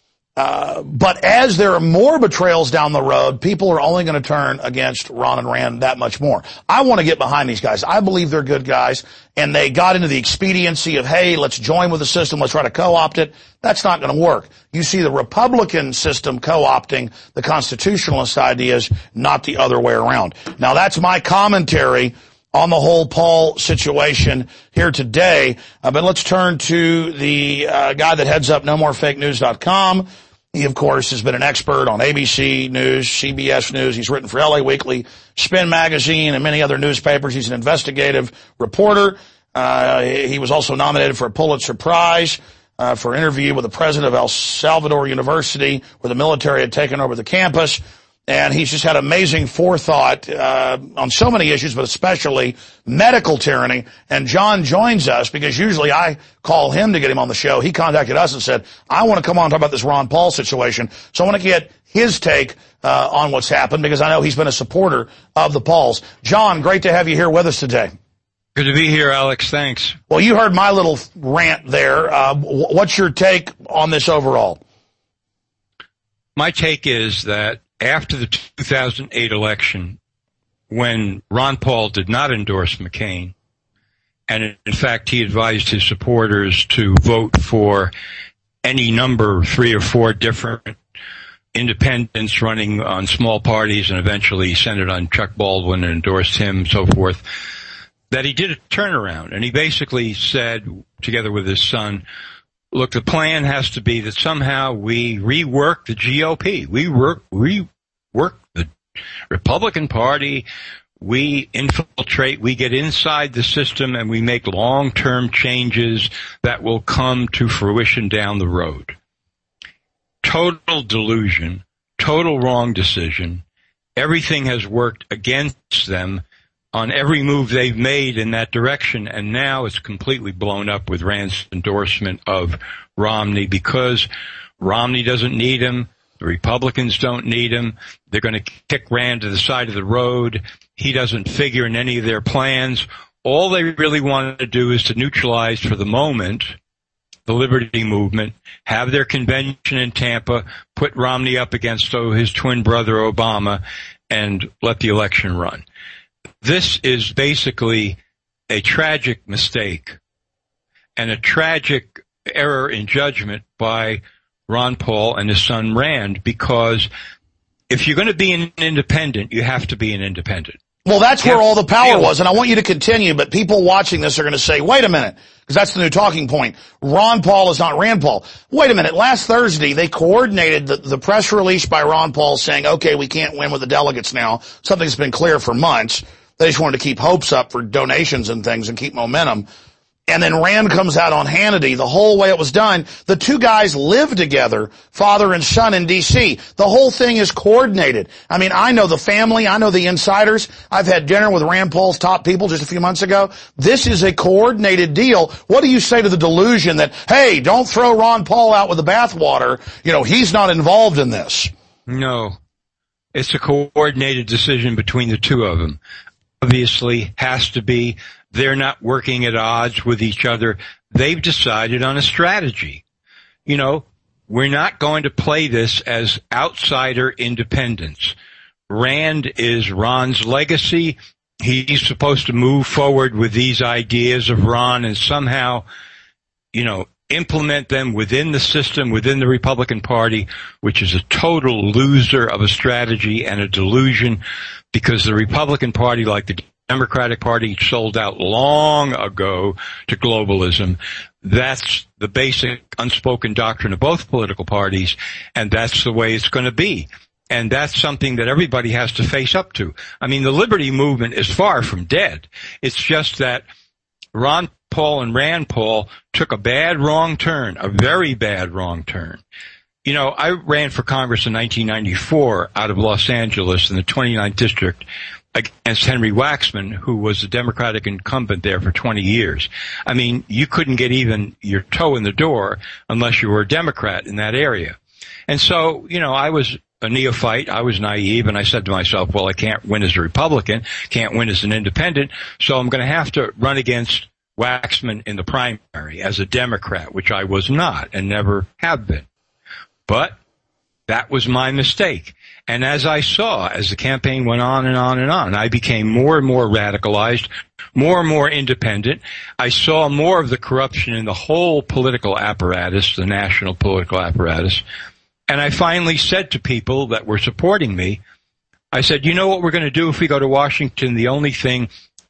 But as there are more betrayals down the road, people are only going to turn against Ron and Rand that much more. I want to get behind these guys. I believe they're good guys, and they got into the expediency of, hey, let's join with the system, let's try to co-opt it. That's not going to work. You see the Republican system co-opting the constitutionalist ideas, not the other way around. Now, that's my commentary on the whole Paul situation here today. But let's turn to the guy that heads up NoMoreFakeNews.com. He, of course, has been an expert on ABC News, CBS News. He's written for LA Weekly, Spin Magazine, and many other newspapers. He's an investigative reporter. He was also nominated for a Pulitzer Prize for an interview with the president of El Salvador University, where the military had taken over the campus. And he's just had amazing forethought on so many issues, but especially medical tyranny. And John joins us because usually I call him to get him on the show. He contacted us and said, I want to come on and talk about this Ron Paul situation. So I want to get his take on what's happened because I know he's been a supporter of the Pauls. John, great to have you here with us today. Good to be here, Alex. Thanks. Well, you heard my little rant there. What's your take on this overall? My take is that after the 2008 election, when Ron Paul did not endorse McCain, and in fact he advised his supporters to vote for any number, 3 or 4 different independents running on small parties, and eventually centered on Chuck Baldwin and endorsed him and so forth, that he did a turnaround. And he basically said, together with his son, look, the plan has to be that somehow we rework the GOP. We rework the Republican Party. We infiltrate. We get inside the system and we make long-term changes that will come to fruition down the road. Total delusion, total wrong decision. Everything has worked against them on every move they've made in that direction, and now it's completely blown up with Rand's endorsement of Romney because Romney doesn't need him, the Republicans don't need him, they're going to kick Rand to the side of the road, he doesn't figure in any of their plans. All they really want to do is to neutralize for the moment the Liberty Movement, have their convention in Tampa, put Romney up against his twin brother Obama, and let the election run. This is basically a tragic mistake and a tragic error in judgment by Ron Paul and his son Rand, because if you're going to be an independent, you have to be an independent. Well, that's where all the power was, and I want you to continue, but people watching this are going to say, wait a minute, because that's the new talking point. Ron Paul is not Rand Paul. Wait a minute, last Thursday they coordinated the press release by Ron Paul saying, okay, we can't win with the delegates now. Something's been clear for months. They just wanted to keep hopes up for donations and things and keep momentum. And then Rand comes out on Hannity. The whole way it was done, the two guys live together, father and son in D.C. The whole thing is coordinated. I mean, I know the family. I know the insiders. I've had dinner with Rand Paul's top people just a few months ago. This is a coordinated deal. What do you say to the delusion that, hey, don't throw Ron Paul out with the bathwater? You know, he's not involved in this. No. It's a coordinated decision between the two of them. Obviously has to be. They're not working at odds with each other. They've decided on a strategy. You know, we're not going to play this as outsider independents. Rand is Ron's legacy. He's supposed to move forward with these ideas of Ron and somehow, you know, implement them within the system, within the Republican Party, which is a total loser of a strategy and a delusion, because the Republican Party, like the Democratic Party, sold out long ago to globalism. That's the basic unspoken doctrine of both political parties, and that's the way it's going to be. And that's something that everybody has to face up to. I mean, the Liberty Movement is far from dead. It's just that Ron Paul and Rand Paul took a bad wrong turn, a very bad wrong turn. You know, I ran for Congress in 1994 out of Los Angeles in the 29th District against Henry Waxman, who was the Democratic incumbent there for 20 years. I mean, you couldn't get even your toe in the door unless you were a Democrat in that area. And so, you know, I was a neophyte. I was naive, and I said to myself, well, I can't win as a Republican, can't win as an independent, so I'm going to have to run against Waxman in the primary as a Democrat, which I was not and never have been. But that was my mistake. And as I saw, as the campaign went on and on and on, I became more and more radicalized, more and more independent. I saw more of the corruption in the whole political apparatus, the national political apparatus. And I finally said to people that were supporting me, I said, you know what we're going to do if we go to Washington? The only thing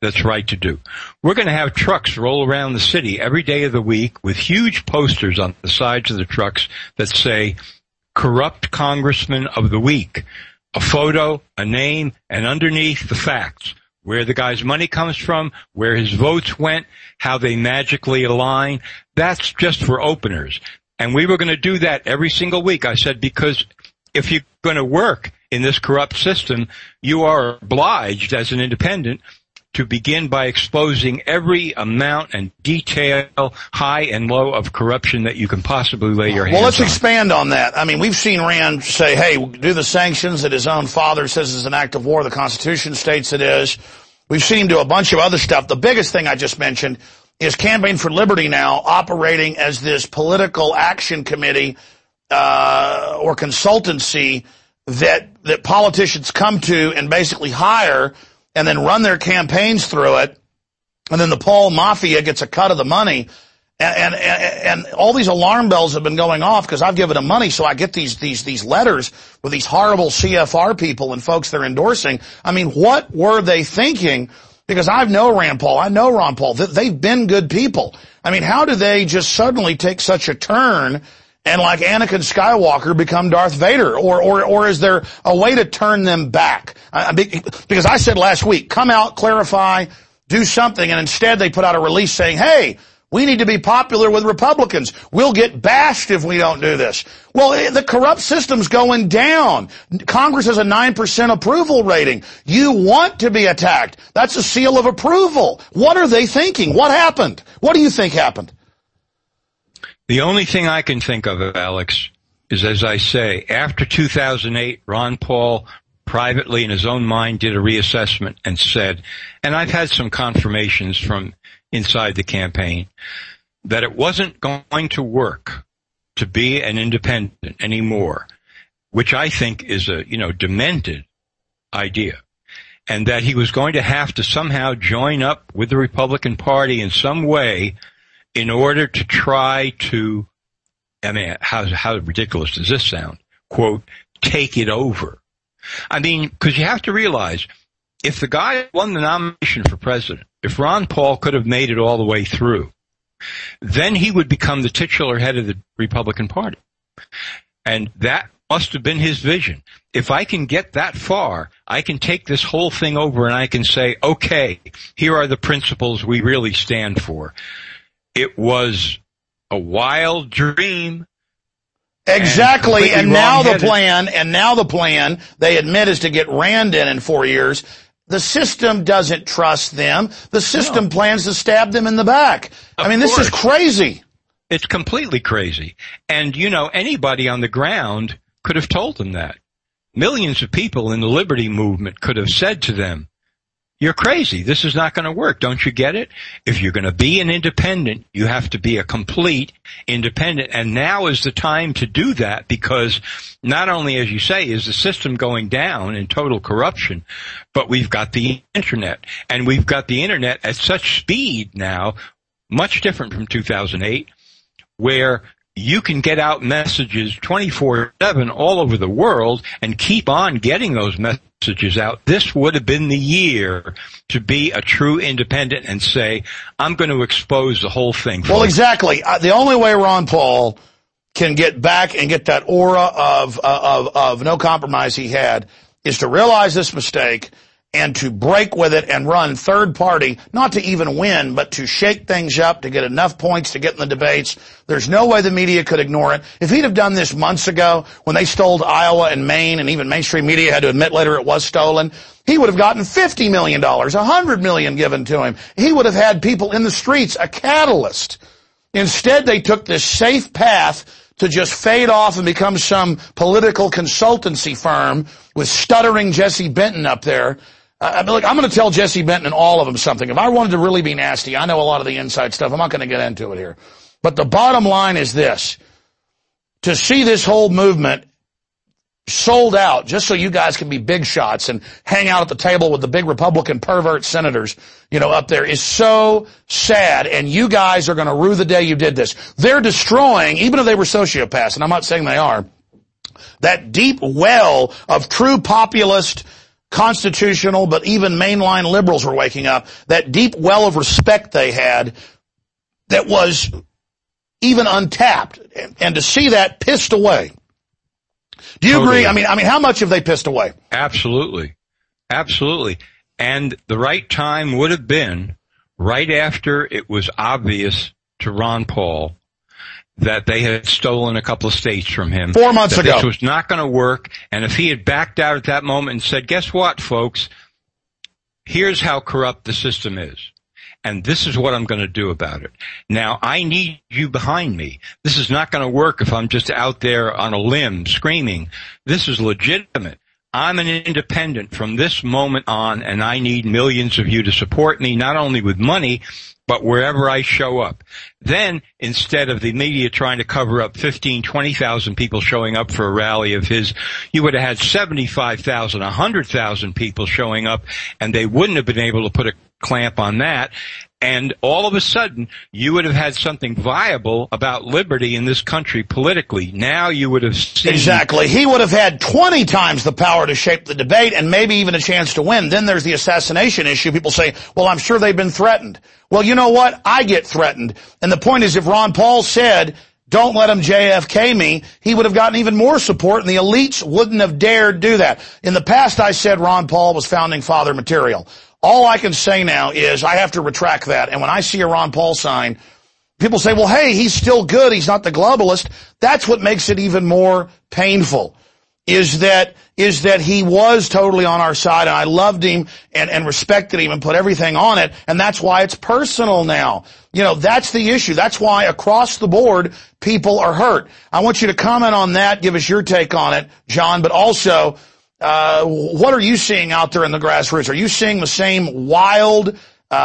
that's right to do. We're going to have trucks roll around the city every day of the week with huge posters on the sides of the trucks that say, corrupt congressman of the week, a photo, a name, and underneath the facts, where the guy's money comes from, where his votes went, how they magically align. That's just for openers. And we were going to do that every single week. I said, because if you're going to work in this corrupt system, you are obliged as an independent to begin by exposing every amount and detail, high and low, of corruption that you can possibly lay your hands on. Well, let's expand on that. I mean, we've seen Rand say, hey, do the sanctions that his own father says is an act of war. The Constitution states it is. We've seen him do a bunch of other stuff. The biggest thing I just mentioned is Campaign for Liberty now operating as this political action committee or consultancy that politicians come to and basically hire and then run their campaigns through it, and then the Paul Mafia gets a cut of the money, and all these alarm bells have been going off because I've given them money, so I get these letters with these horrible CFR people and folks they're endorsing. I mean, what were they thinking? Because I know Rand Paul, I know Ron Paul, they've been good people. I mean, how do they just suddenly take such a turn and like Anakin Skywalker become Darth Vader? Or is there a way to turn them back? Because I said last week, come out, clarify, do something, and instead they put out a release saying, hey, we need to be popular with Republicans. We'll get bashed if we don't do this. Well, the corrupt system's going down. Congress has a 9% approval rating. You want to be attacked. That's a seal of approval. What are they thinking? What happened? What do you think happened? The only thing I can think of, Alex, is, as I say, after 2008, Ron Paul privately in his own mind did a reassessment and said, and I've had some confirmations from inside the campaign, that it wasn't going to work to be an independent anymore, which I think is a, demented idea, and that he was going to have to somehow join up with the Republican Party in some way in order to try to, I mean, how ridiculous does this sound? Quote, take it over. I mean, because you have to realize, if the guy won the nomination for president, if Ron Paul could have made it all the way through, then he would become the titular head of the Republican Party. And that must have been his vision. If I can get that far, I can take this whole thing over and I can say, okay, here are the principles we really stand for. It was a wild dream. Exactly, and now the plan, they admit, is to get Rand in 4 years. The system doesn't trust them. The system plans to stab them in the back. I mean, this is crazy. It's completely crazy. And, anybody on the ground could have told them that. Millions of people in the liberty movement could have said to them, you're crazy. This is not going to work. Don't you get it? If you're going to be an independent, you have to be a complete independent. And now is the time to do that, because not only, as you say, is the system going down in total corruption, but we've got the internet. And we've got the internet at such speed now, much different from 2008, where you can get out messages 24/7 all over the world and keep on getting those messages out. This would have been the year to be a true independent and say, I'm going to expose the whole thing. Well, exactly. The only way Ron Paul can get back and get that aura of no compromise he had is to realize this mistake and to break with it and run third party, not to even win, but to shake things up, to get enough points to get in the debates. There's no way the media could ignore it. If he'd have done this months ago, when they stole Iowa and Maine, and even mainstream media had to admit later it was stolen, he would have gotten $50 million, $100 million given to him. He would have had people in the streets, a catalyst. Instead, they took this safe path to just fade off and become some political consultancy firm with stuttering Jesse Benton up there. Look, I'm going to tell Jesse Benton and all of them something. If I wanted to really be nasty, I know a lot of the inside stuff. I'm not going to get into it here. But the bottom line is this. To see this whole movement sold out just so you guys can be big shots and hang out at the table with the big Republican pervert senators, up there is so sad. And you guys are going to rue the day you did this. They're destroying, even if they were sociopaths, and I'm not saying they are, that deep well of true populist constitutional, but even mainline liberals were waking up, that deep well of respect they had that was even untapped, and to see that pissed away. Do you agree? I mean, how much have they pissed away? Absolutely. Absolutely. And the right time would have been right after it was obvious to Ron Paul that they had stolen a couple of states from him. 4 months ago. This was not going to work. And if he had backed out at that moment and said, guess what, folks? Here's how corrupt the system is. And this is what I'm going to do about it. Now, I need you behind me. This is not going to work if I'm just out there on a limb screaming. This is legitimate. I'm an independent from this moment on, and I need millions of you to support me, not only with money, but wherever I show up. Then, instead of the media trying to cover up 15, 20,000 people showing up for a rally of his, you would have had 75,000, 100,000 people showing up, and they wouldn't have been able to put a clamp on that. And all of a sudden, you would have had something viable about liberty in this country politically. Now you would have seen... Exactly. He would have had 20 times the power to shape the debate and maybe even a chance to win. Then there's the assassination issue. People say, well, I'm sure they've been threatened. Well, you know what? I get threatened. And the point is, if Ron Paul said, don't let him JFK me, he would have gotten even more support, and the elites wouldn't have dared do that. In the past, I said Ron Paul was founding father material. All I can say now is I have to retract that. And when I see a Ron Paul sign, people say, well, hey, he's still good. He's not the globalist. That's what makes it even more painful, is that he was totally on our side, and I loved him and respected him and put everything on it. And that's why it's personal now. You know, that's the issue. That's why across the board, people are hurt. I want you to comment on that. Give us your take on it, John, but also, what are you seeing out there in the grassroots? Are you seeing the same wild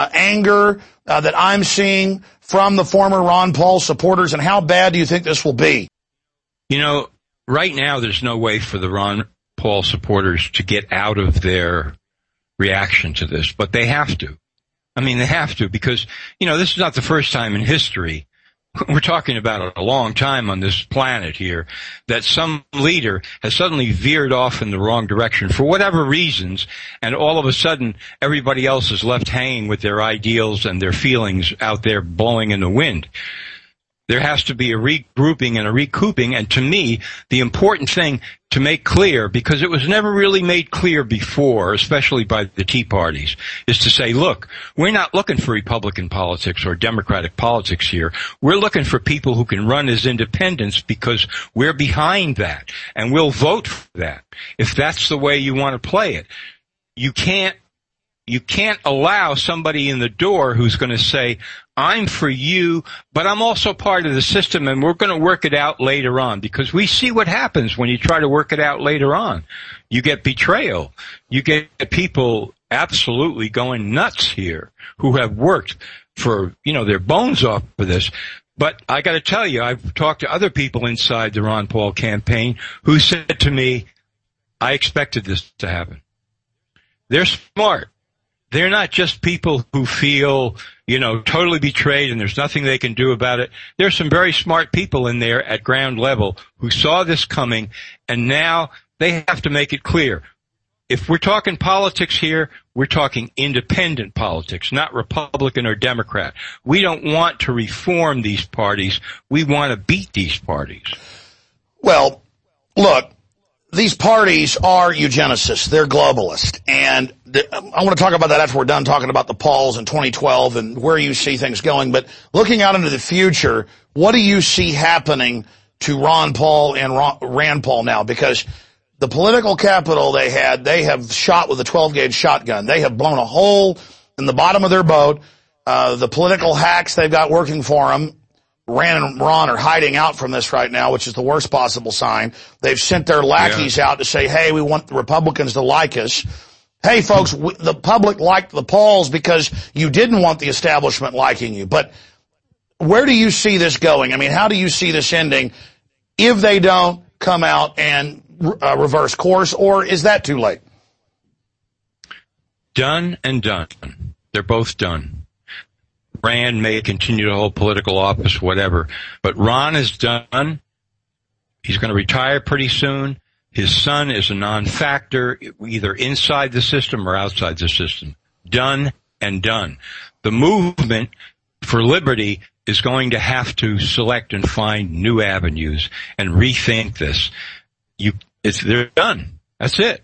anger that I'm seeing from the former Ron Paul supporters, and how bad do you think this will be? You know, right now there's no way for the Ron Paul supporters to get out of their reaction to this, but they have to. I mean, they have to, because, you know, this is not the first time in history. We're talking about a long time on this planet here that some leader has suddenly veered off in the wrong direction for whatever reasons, and all of a sudden everybody else is left hanging with their ideals and their feelings out there blowing in the wind. There has to be a regrouping and a recouping, and to me, the important thing to make clear, because it was never really made clear before, especially by the Tea Parties, is to say, look, we're not looking for Republican politics or Democratic politics here. We're looking for people who can run as independents because we're behind that, and we'll vote for that, if that's the way you want to play it. You can't allow somebody in the door who's going to say, I'm for you, but I'm also part of the system, and we're going to work it out later on, because we see what happens when you try to work it out later on. You get betrayal. You get people absolutely going nuts here who have worked for, you know, their bones off for this. But I got to tell you, I've talked to other people inside the Ron Paul campaign who said to me, I expected this to happen. They're smart. They're not just people who feel, you know, totally betrayed and there's nothing they can do about it. There's some very smart people in there at ground level who saw this coming, and now they have to make it clear. If we're talking politics here, we're talking independent politics, not Republican or Democrat. We don't want to reform these parties. We want to beat these parties. Well, look, these parties are eugenicists. They're globalist. And I want to talk about that after we're done talking about the Pauls in 2012 and where you see things going. But looking out into the future, what do you see happening to Ron Paul and Rand Paul now? Because the political capital they have shot with a 12-gauge shotgun. They have blown a hole in the bottom of their boat. The political hacks they've got working for them, Rand and Ron, are hiding out from this right now, which is the worst possible sign. They've sent their lackeys out to say, hey, we want the Republicans to like us. Hey, folks, the public liked the Pauls because you didn't want the establishment liking you. But where do you see this going? I mean, how do you see this ending if they don't come out and reverse course, or is that too late? Done and done. They're both done. Rand may continue to hold political office, whatever, but Ron is done. He's going to retire pretty soon. His son is a non-factor, either inside the system or outside the system. Done and done. The movement for liberty is going to have to select and find new avenues and rethink this. They're done. That's it.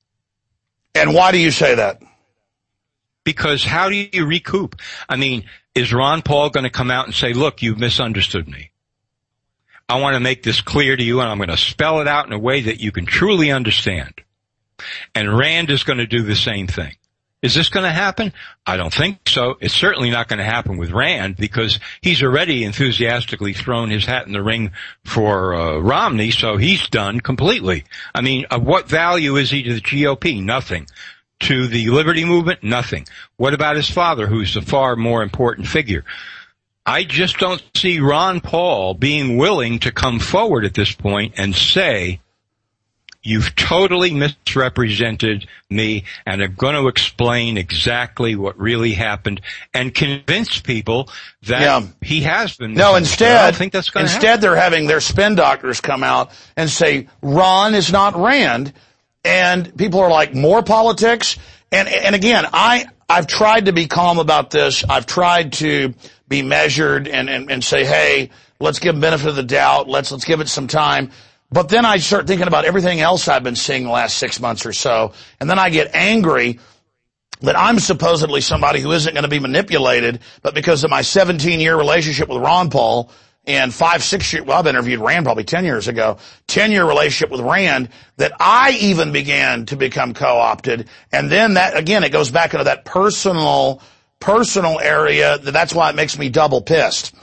And why do you say that? Because how do you recoup? I mean, is Ron Paul going to come out and say, look, you've misunderstood me. I want to make this clear to you, and I'm going to spell it out in a way that you can truly understand. And Rand is going to do the same thing. Is this going to happen? I don't think so. It's certainly not going to happen with Rand, because he's already enthusiastically thrown his hat in the ring for Romney, so he's done completely. I mean, of what value is he to the GOP? Nothing. To the liberty movement? Nothing. What about his father, who's a far more important figure? I just don't see Ron Paul being willing to come forward at this point and say, you've totally misrepresented me, and I'm going to explain exactly what really happened and convince people that he has been. No, instead, I don't think that's going to happen. They're having their spin doctors come out and say, Ron is not Rand. And people are like, more politics? And again, I've tried to be calm about this. I've tried to be measured and say, hey, let's give benefit of the doubt. Let's give it some time. But then I start thinking about everything else I've been seeing the last 6 months or so. And then I get angry that I'm supposedly somebody who isn't going to be manipulated, but because of my 17-year relationship with Ron Paul and 5-6 years, well, I've interviewed Rand probably 10 years ago, 10-year relationship with Rand, that I even began to become co-opted. And then that, again, it goes back into that personal area. That's why it makes me double pissed.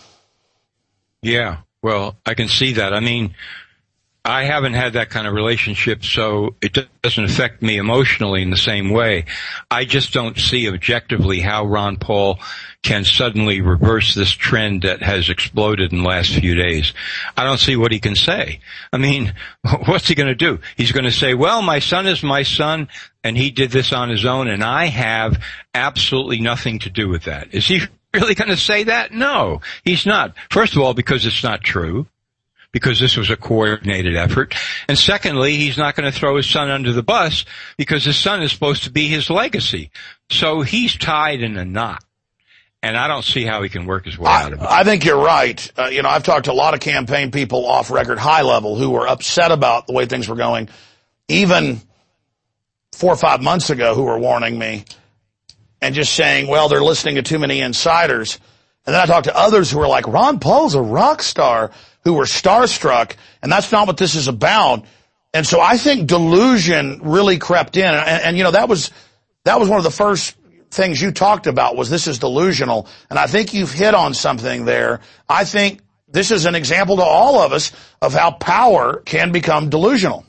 Yeah, well, I can see that. I mean, I haven't had that kind of relationship, so it doesn't affect me emotionally in the same way. I just don't see objectively how Ron Paul can suddenly reverse this trend that has exploded in the last few days. I don't see what he can say. I mean, what's he going to do? He's going to say, well, my son is my son, and he did this on his own, and I have absolutely nothing to do with that. Is he really going to say that? No, he's not. First of all, because it's not true, because this was a coordinated effort. And secondly, he's not going to throw his son under the bus, because his son is supposed to be his legacy. So he's tied in a knot. And I don't see how he can work his way out of it. I think you're right. I've talked to a lot of campaign people off record, high level, who were upset about the way things were going, even 4 or 5 months ago, who were warning me and just saying, well, they're listening to too many insiders. And then I talked to others who were like, Ron Paul's a rock star, who were starstruck, and that's not what this is about. And so I think delusion really crept in. And that was one of the first things you talked about, was this is delusional. And I think you've hit on something there. I think this is an example to all of us of how power can become delusional.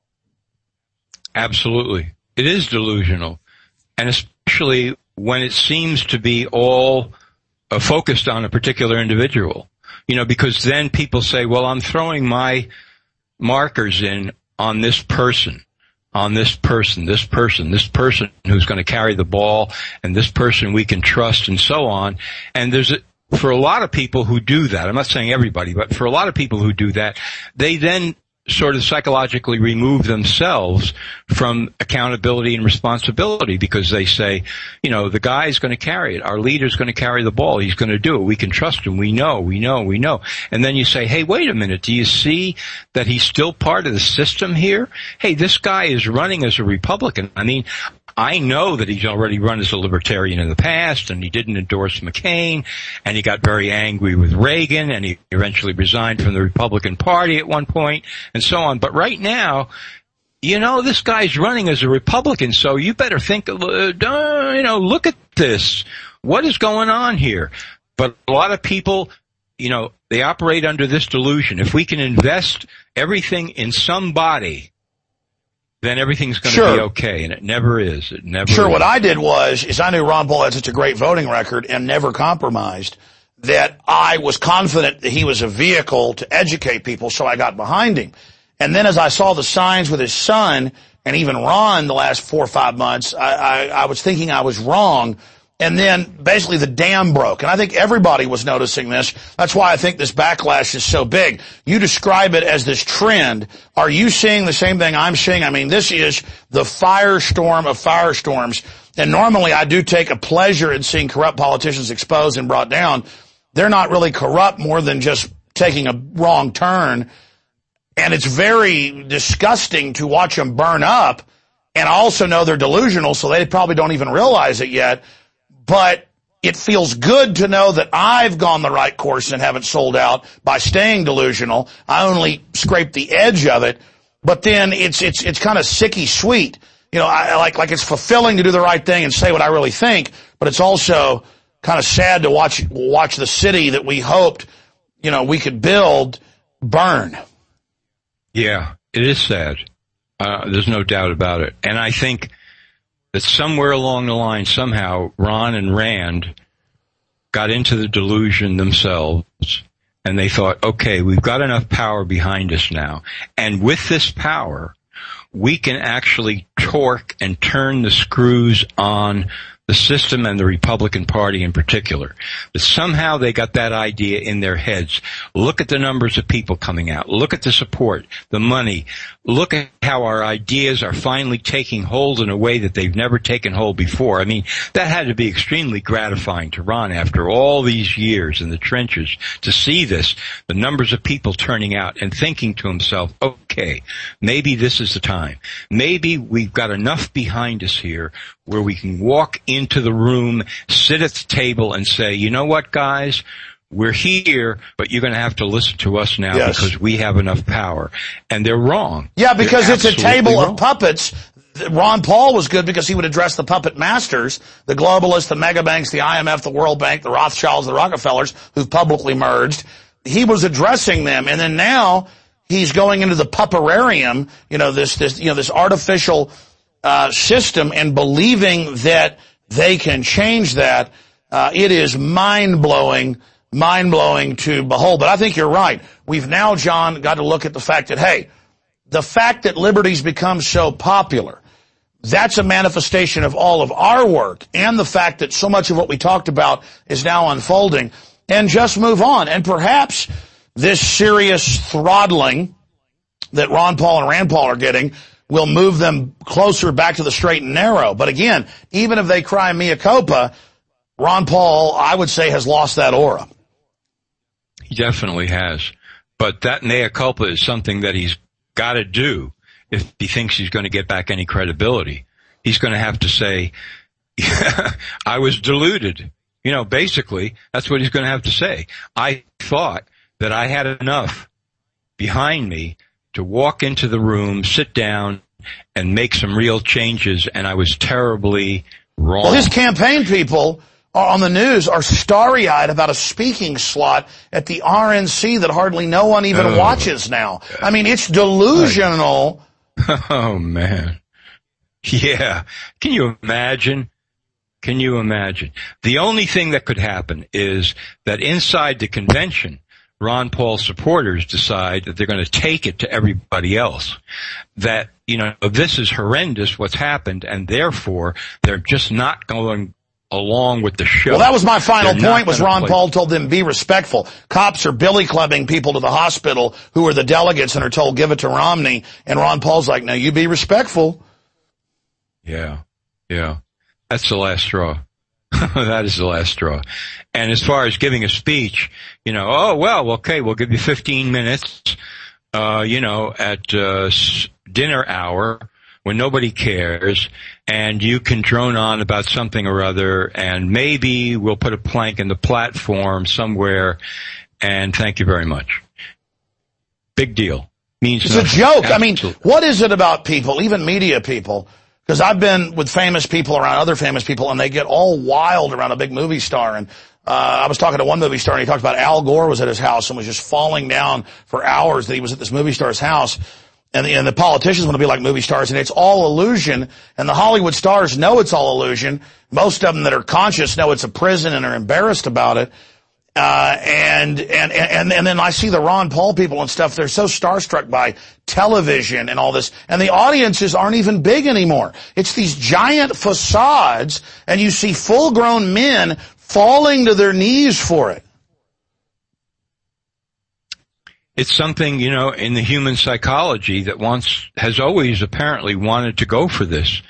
Absolutely. It is delusional. And especially when it seems to be all focused on a particular individual. Because then people say, well, I'm throwing my markers in on this person, this person who's going to carry the ball, and this person we can trust, and so on. And for a lot of people who do that, I'm not saying everybody, but for a lot of people who do that, they then sort of psychologically remove themselves from accountability and responsibility, because they say, the guy's going to carry it. Our leader's going to carry the ball. He's going to do it. We can trust him. We know. And then you say, hey, wait a minute. Do you see that he's still part of the system here? Hey, this guy is running as a Republican. I mean, I know that he's already run as a libertarian in the past, and he didn't endorse McCain, and he got very angry with Reagan, and he eventually resigned from the Republican Party at one point, and so on. But right now, this guy's running as a Republican, so you better think, look at this. What is going on here? But a lot of people, they operate under this delusion. If we can invest everything in somebody, then everything's going to be okay, and it never is. It never is. What I did is I knew Ron Paul had such a great voting record and never compromised, that I was confident that he was a vehicle to educate people, so I got behind him. And then as I saw the signs with his son, and even Ron the last 4 or 5 months, I was thinking I was wrong. and then basically the dam broke. And I think everybody was noticing this. That's why I think this backlash is so big. You describe it as this trend. Are you seeing the same thing I'm seeing? I mean, this is the firestorm of firestorms. And normally I do take a pleasure in seeing corrupt politicians exposed and brought down. They're not really corrupt more than just taking a wrong turn. And it's very disgusting to watch them burn up. And I also know they're delusional, so they probably don't even realize it yet. But it feels good to know that I've gone the right course and haven't sold out by staying delusional. I only scraped the edge of it. But then it's kind of sicky sweet. You know, I like it's fulfilling to do the right thing and say what I really think, but it's also kind of sad to watch the city that we hoped, you know, we could build burn. Yeah, it is sad. There's no doubt about it. And I think that somewhere along the line, somehow, Ron and Rand got into the delusion themselves, and they thought, okay, we've got enough power behind us now. And with this power, we can actually torque and turn the screws on the system and the Republican Party in particular. But somehow they got that idea in their heads. Look at the numbers of people coming out. Look at the support, the money. Look at how our ideas are finally taking hold in a way that they've never taken hold before. I mean, that had to be extremely gratifying to Ron after all these years in the trenches to see this, the numbers of people turning out and thinking to himself, okay, maybe this is the time. Maybe we've got enough behind us here where we can walk into the room, sit at the table and say, you know what, guys? We're here, but you're going to have to listen to us now because we have enough power. And they're wrong. Yeah, because they're it's a table wrong. of puppets. Ron Paul was good because he would address the puppet masters, the globalists, the mega banks, the IMF, the World Bank, the Rothschilds, the Rockefellers, who've publicly merged. He was addressing them. And then now he's going into the pupperarium, you know, this artificial system and believing that they can change that. It is mind-blowing to behold. But I think you're right. We've now, John, got to look at the fact that, hey, the fact that liberty's become so popular, that's a manifestation of all of our work and the fact that so much of what we talked about is now unfolding. And just move on. And perhaps this serious throttling that Ron Paul and Rand Paul are getting will move them closer back to the straight and narrow. But again, even if they cry mea culpa, Ron Paul, I would say, has lost that aura. He definitely has. But that mea culpa is something that he's got to do if he thinks he's going to get back any credibility. He's going to have to say, I was deluded. You know, basically, that's what he's going to have to say. I thought that I had enough behind me to walk into the room, sit down, and make some real changes, and I was terribly wrong. Well, his campaign people on the news are starry-eyed about a speaking slot at the RNC that hardly no one even watches now. I mean, it's delusional. Oh, man. Yeah. Can you imagine? Can you imagine? The only thing that could happen is that inside the convention, Ron Paul supporters decide that they're going to take it to everybody else. That, you know, this is horrendous what's happened, and therefore they're just not going along with the show. Well, that was my final point, was Ron Paul told them, be respectful. Cops are billy clubbing people to the hospital who are the delegates and are told, give it to Romney. And Ron Paul's like, no, you be respectful. Yeah. Yeah. That's the last straw. That is the last straw. And as far as giving a speech, you know, oh, well, okay, we'll give you 15 minutes, you know, at dinner hour when nobody cares, and you can drone on about something or other, and maybe we'll put a plank in the platform somewhere, and thank you very much. Big deal. Means it's nothing. a joke. Absolutely. I mean, what is it about people, even media people? Because I've been with famous people around other famous people, and they get all wild around a big movie star. And I was talking to one movie star, and he talked about Al Gore was at his house and was just falling down for hours that he was at this movie star's house. And the politicians want to be like movie stars, and it's all illusion. And the Hollywood stars know it's all illusion. Most of them that are conscious know it's a prison and are embarrassed about it. And then I see the Ron Paul people and stuff. They're so starstruck by television and all this. And the audiences aren't even big anymore. It's these giant facades, and you see full-grown men falling to their knees for it. It's something, in the human psychology that has always apparently wanted to go for this.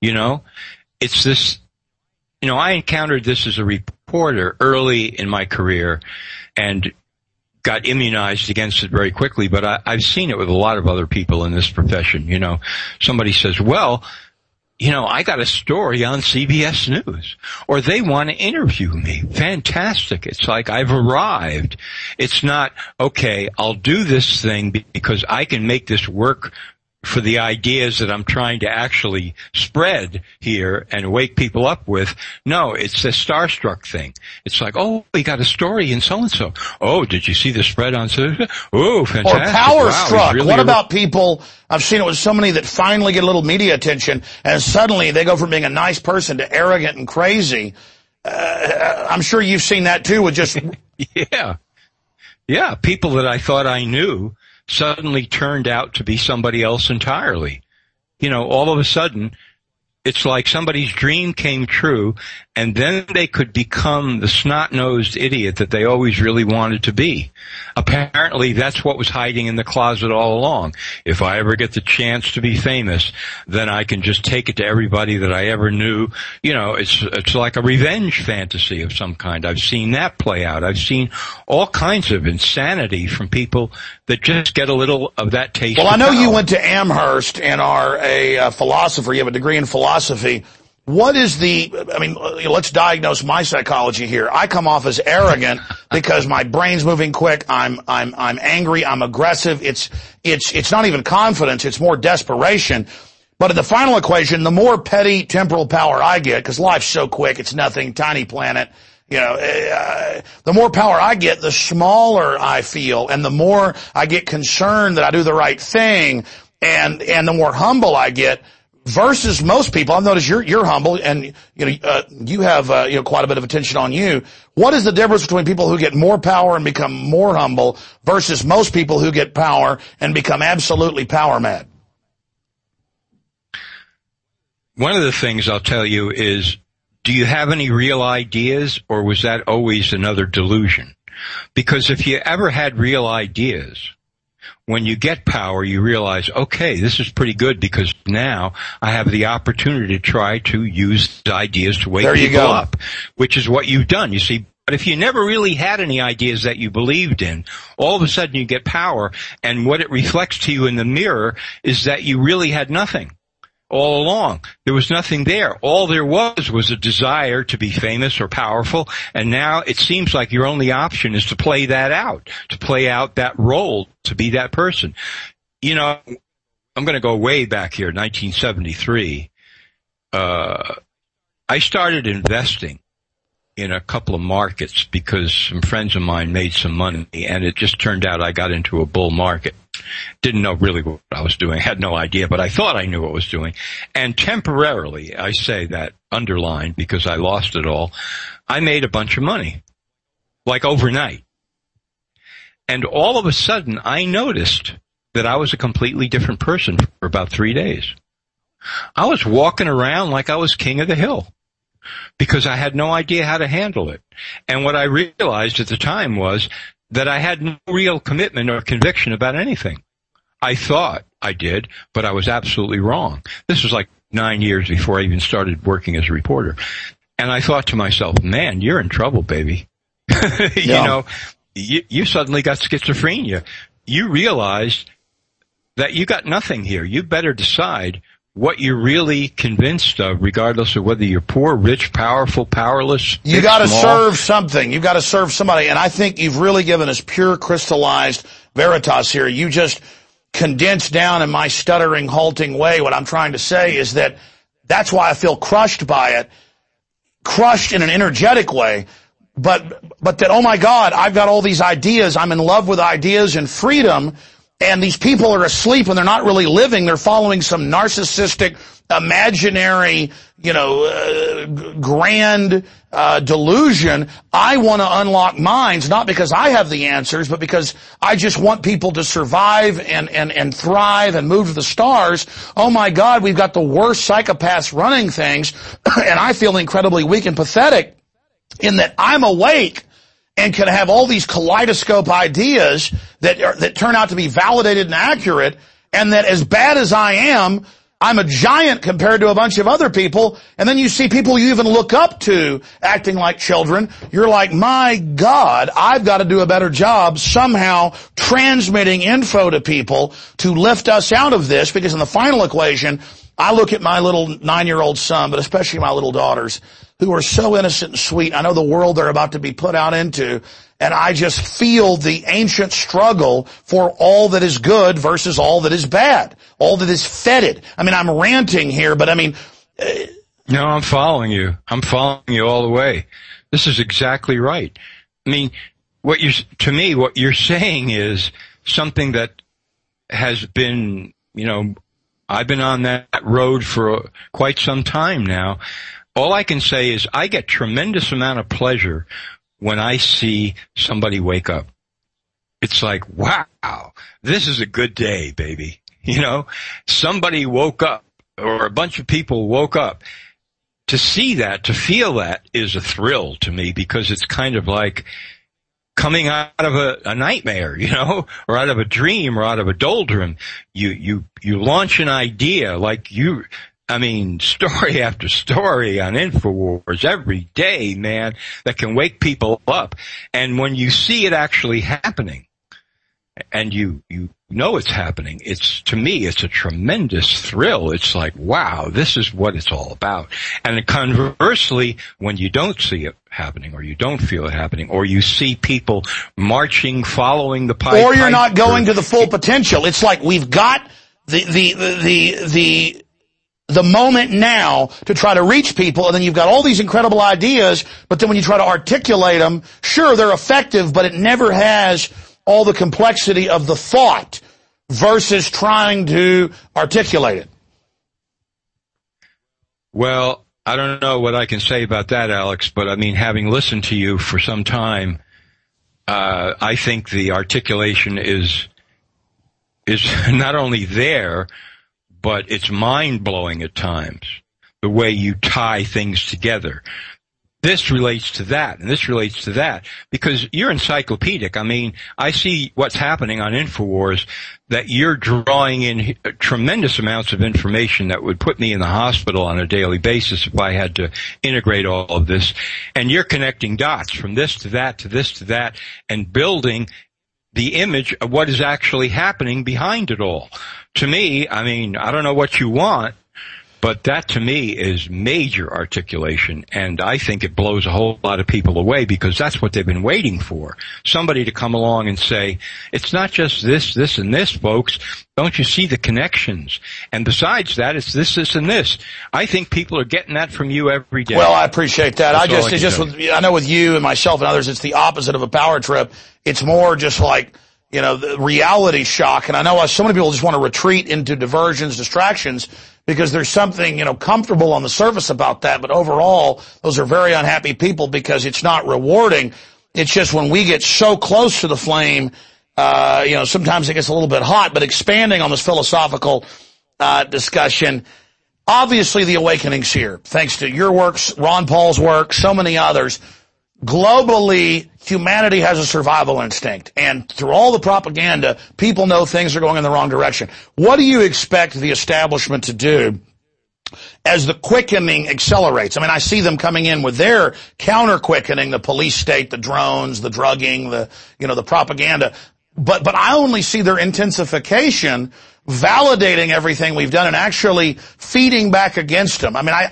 It's this, I encountered this as a reporter early in my career and got immunized against it very quickly, but I've seen it with a lot of other people in this profession. Somebody says, well, I got a story on CBS News, or they want to interview me. Fantastic. It's like I've arrived. It's not, okay, I'll do this thing because I can make this work for the ideas that I'm trying to actually spread here and wake people up with. No, it's a starstruck thing. It's like, oh, we got a story in so-and-so. Oh, did you see the spread on so-and-so? Oh, fantastic. Or power struck. Really what about people, I've seen it with so many that finally get a little media attention, and suddenly they go from being a nice person to arrogant and crazy. I'm sure you've seen that too with just... Yeah, people that I thought I knew suddenly turned out to be somebody else entirely. All of a sudden, it's like somebody's dream came true, and then they could become the snot-nosed idiot that they always really wanted to be. Apparently, that's what was hiding in the closet all along. If I ever get the chance to be famous, then I can just take it to everybody that I ever knew. It's like a revenge fantasy of some kind. I've seen that play out. I've seen all kinds of insanity from people that just get a little of that taste. Well, I know you went to Amherst and are a philosopher. You have a degree in philosophy. What is let's diagnose my psychology here. I come off as arrogant because my brain's moving quick. I'm angry. I'm aggressive. It's not even confidence. It's more desperation. But in the final equation, the more petty temporal power I get, because life's so quick, it's nothing, tiny planet. The more power I get, the smaller I feel, and the more I get concerned that I do the right thing, and the more humble I get. Versus most people, I've noticed you're humble, and you have quite a bit of attention on you. What is the difference between people who get more power and become more humble versus most people who get power and become absolutely power mad? One of the things I'll tell you is, do you have any real ideas, or was that always another delusion? Because if you ever had real ideas, when you get power, you realize, okay, this is pretty good because now I have the opportunity to try to use ideas to wake people up, which is what you've done. You see, but if you never really had any ideas that you believed in, all of a sudden you get power, and what it reflects to you in the mirror is that you really had nothing. All along, there was nothing there. All there was a desire to be famous or powerful, and now it seems like your only option is to play that out, to play out that role, to be that person. I'm going to go way back here, 1973. I started investing in a couple of markets because some friends of mine made some money, and it just turned out I got into a bull market. Didn't know really what I was doing, had no idea, but I thought I knew what I was doing. And temporarily, I say that underlined because I lost it all, I made a bunch of money, like overnight. And all of a sudden, I noticed that I was a completely different person for about 3 days. I was walking around like I was king of the hill, because I had no idea how to handle it. And what I realized at the time was that I had no real commitment or conviction about anything. I thought I did, but I was absolutely wrong. This was like 9 years before I even started working as a reporter. And I thought to myself, man, you're in trouble, baby. You suddenly got schizophrenia. You realized that you got nothing here. You better decide what you're really convinced of, regardless of whether you're poor, rich, powerful, powerless. You got to serve something. You've got to serve somebody. And I think you've really given us pure crystallized veritas here. You just condensed down in my stuttering, halting way. What I'm trying to say is that that's why I feel crushed by it, crushed in an energetic way. But that, oh my God, I've got all these ideas. I'm in love with ideas and freedom. And these people are asleep and they're not really living. They're following some narcissistic, imaginary, grand delusion. I want to unlock minds, not because I have the answers, but because I just want people to survive and thrive and move to the stars. Oh my God, we've got the worst psychopaths running things, and I feel incredibly weak and pathetic in that I'm awake and can have all these kaleidoscope ideas that turn out to be validated and accurate, and that as bad as I am, I'm a giant compared to a bunch of other people. And then you see people you even look up to acting like children. You're like, my God, I've got to do a better job somehow transmitting info to people to lift us out of this, because in the final equation, I look at my little 9-year-old son, but especially my little daughters, who are so innocent and sweet. I know the world they're about to be put out into, and I just feel the ancient struggle for all that is good versus all that is bad, all that is fetid. I mean, I'm ranting here, but I mean... No, I'm following you. I'm following you all the way. This is exactly right. I mean, what you're saying is something that has been, I've been on that road for quite some time now. All I can say is I get tremendous amount of pleasure when I see somebody wake up. It's like, wow, this is a good day, baby. Somebody woke up, or a bunch of people woke up. To see that, to feel that, is a thrill to me, because it's kind of like coming out of a nightmare, or out of a dream, or out of a doldrum. You launch an idea story after story on InfoWars every day, man, that can wake people up. And when you see it actually happening, and you know it's happening, to me, it's a tremendous thrill. It's like, wow, this is what it's all about. And conversely, when you don't see it happening, or you don't feel it happening, or you see people marching, following the pipe, or you're not going to the full potential. It's like we've got the moment now to try to reach people, and then you've got all these incredible ideas, but then when you try to articulate them, sure, they're effective, but it never has all the complexity of the thought versus trying to articulate it. Well, I don't know what I can say about that, Alex, but I mean, having listened to you for some time, I think the articulation is not only there, but it's mind-blowing at times, the way you tie things together. This relates to that, and this relates to that, because you're encyclopedic. I mean, I see what's happening on InfoWars, that you're drawing in tremendous amounts of information that would put me in the hospital on a daily basis if I had to integrate all of this. And you're connecting dots from this to that to this to that, and building the image of what is actually happening behind it all. To me, I mean, I don't know what you want, but that to me is major articulation, and I think it blows a whole lot of people away, because that's what they've been waiting for. Somebody to come along and say, it's not just this, this, and this, folks. Don't you see the connections? And besides that, it's this, this, and this. I think people are getting that from you every day. Well, I appreciate that. I know with you and myself and others, it's the opposite of a power trip. It's more just like, the reality shock. And I know so many people just want to retreat into diversions, distractions, because there's something, comfortable on the surface about that. But overall, those are very unhappy people, because it's not rewarding. It's just when we get so close to the flame, sometimes it gets a little bit hot. But expanding on this philosophical discussion, obviously the awakening's here. Thanks to your work, Ron Paul's work, so many others. Globally, humanity has a survival instinct, and through all the propaganda, people know things are going in the wrong direction. What do you expect the establishment to do as the quickening accelerates? I mean, I see them coming in with their counter-quickening, the police state, the drones, the drugging, the propaganda. But I only see their intensification validating everything we've done and actually feeding back against them. I mean,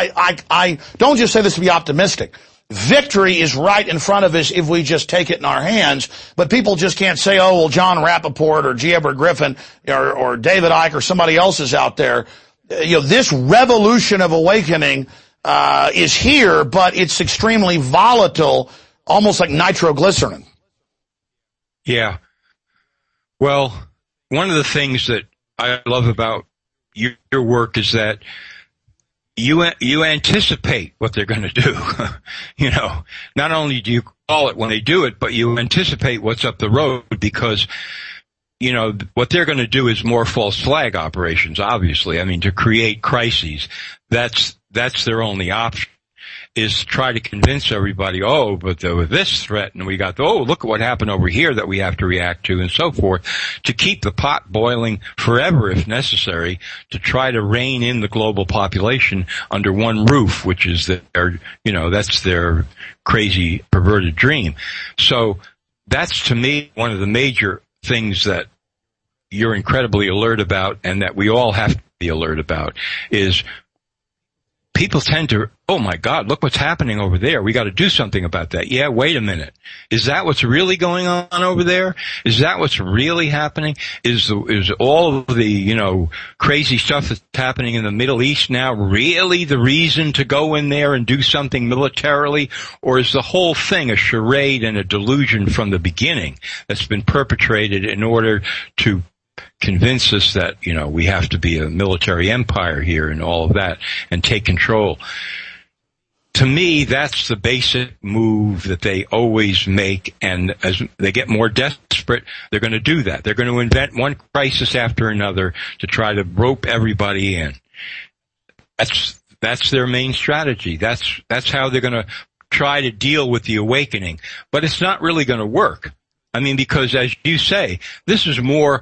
I don't just say this to be optimistic. Victory is right in front of us if we just take it in our hands, but people just can't say, John Rappaport or G. Edward Griffin or David Icke or somebody else is out there. This revolution of awakening is here, but it's extremely volatile, almost like nitroglycerin. Yeah. Well, one of the things that I love about your work is that you anticipate what they're going to do. You know, not only do you call it when they do it, but you anticipate what's up the road, because, you know, what they're going to do is more false flag operations, obviously. I mean, to create crises, that's their only option, is try to convince everybody, oh, but there was this threat, and we got, oh, look at what happened over here that we have to react to, and so forth, to keep the pot boiling forever if necessary, to try to rein in the global population under one roof, which is their, you know, that's their crazy, perverted dream. So that's, to me, one of the major things that you're incredibly alert about, and that we all have to be alert about, is people tend to, oh my God, look what's happening over there. We got to do something about that. Yeah, wait a minute. Is that what's really going on over there? Is that what's really happening? Is all of the, you know, crazy stuff that's happening in the Middle East now really the reason to go in there and do something militarily? Or is the whole thing a charade and a delusion from the beginning that's been perpetrated in order to convince us that, you know, we have to be a military empire here and all of that and take control? To me, that's the basic move that they always make, and as they get more desperate, they're going to do that. They're going to invent one crisis after another to try to rope everybody in. That's their main strategy. That's how they're going to try to deal with the awakening. But it's not really going to work. I mean, because as you say, this is more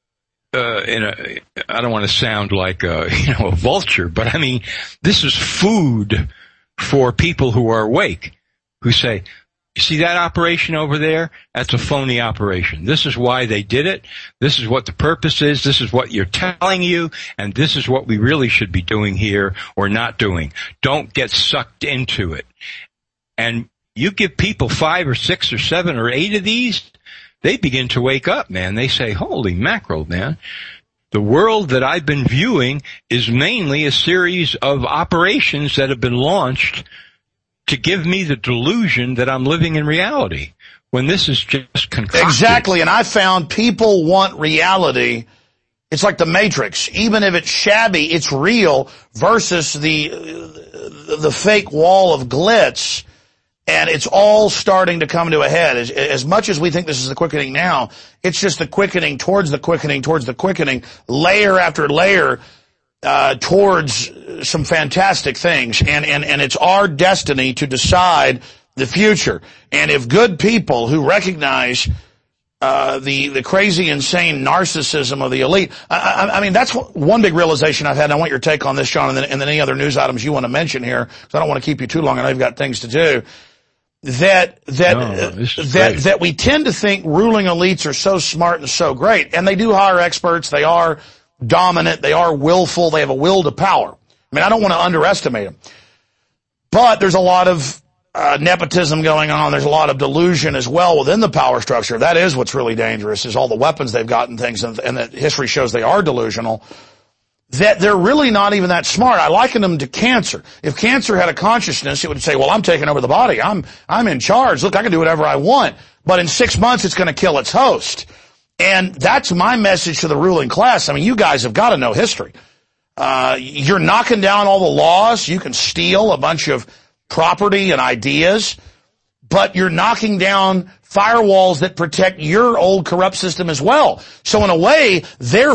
I don't want to sound like a vulture, but I mean, this is food for people who are awake, who say, you see that operation over there? That's a phony operation. This is why they did it. This is what the purpose is. This is what you're telling you. And this is what we really should be doing here or not doing. Don't get sucked into it. And you give people 5 or 6 or 7 or 8 of these, they begin to wake up, man. They say, holy mackerel, man. The world that I've been viewing is mainly a series of operations that have been launched to give me the delusion that I'm living in reality, when this is just concocted. Exactly, and I found people want reality. It's like the Matrix. Even if it's shabby, it's real, versus the fake wall of glitz. And it's all starting to come to a head. As much as we think this is the quickening now, it's just the quickening towards the quickening towards the quickening, layer after layer, towards some fantastic things. And it's our destiny to decide the future. And if good people who recognize the crazy, insane narcissism of the elite, I mean, that's one big realization I've had, and I want your take on this, John, and then any other news items you want to mention here, because I don't want to keep you too long. I know you've got things to do. That we tend to think ruling elites are so smart and so great, and they do hire experts, they are dominant, they are willful, they have a will to power. I mean, I don't want to underestimate them. But there's a lot of nepotism going on, there's a lot of delusion as well within the power structure. That is what's really dangerous, is all the weapons they've got and things, and that history shows they are delusional. That they're really not even that smart. I liken them to cancer. If cancer had a consciousness, it would say, well, I'm taking over the body. I'm in charge. Look, I can do whatever I want. But in 6 months, it's going to kill its host. And that's my message to the ruling class. I mean, you guys have got to know history. You're knocking down all the laws. You can steal a bunch of property and ideas, but you're knocking down firewalls that protect your old corrupt system as well. So in a way, their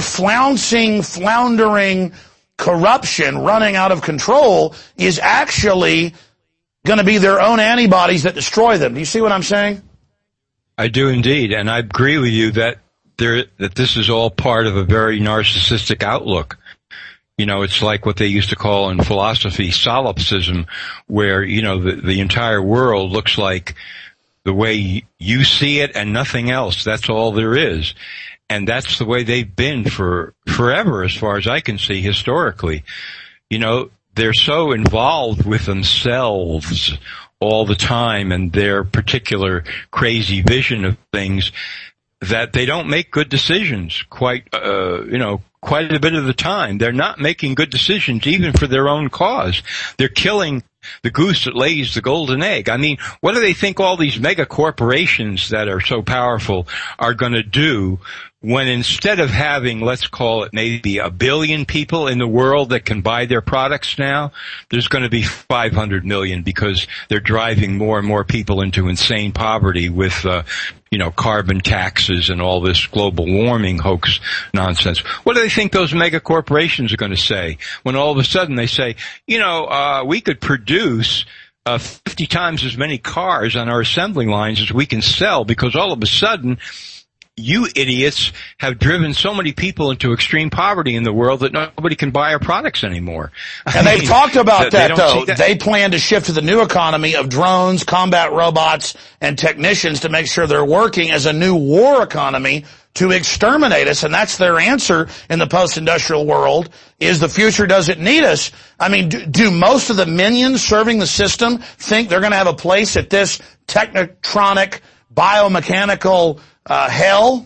floundering corruption running out of control is actually going to be their own antibodies that destroy them. Do you see what I'm saying? I do indeed, and I agree with you that this is all part of a very narcissistic outlook. You know, it's like what they used to call in philosophy solipsism, where, you know, the entire world looks like the way you see it and nothing else. That's all there is. And that's the way they've been for forever, as far as I can see historically. You know, they're so involved with themselves all the time and their particular crazy vision of things that they don't make good decisions quite a bit of the time. They're not making good decisions even for their own cause. They're killing the goose that lays the golden egg. I mean, what do they think all these mega corporations that are so powerful are going to do when instead of having, let's call it maybe 1 billion people in the world that can buy their products now, there's going to be 500 million because they're driving more and more people into insane poverty with, carbon taxes and all this global warming hoax nonsense. What do they think those mega corporations are going to say when all of a sudden they say, we could produce 50 times as many cars on our assembly lines as we can sell because all of a sudden you idiots have driven so many people into extreme poverty in the world that nobody can buy our products anymore. And they've talked about that, though. They plan to shift to the new economy of drones, combat robots, and technicians to make sure they're working as a new war economy to exterminate us. And that's their answer in the post-industrial world, is the future doesn't need us. I mean, do most of the minions serving the system think they're going to have a place at this technotronic, biomechanical hell?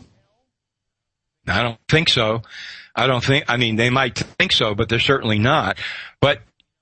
I don't think so. They might think so, but they're certainly not. But,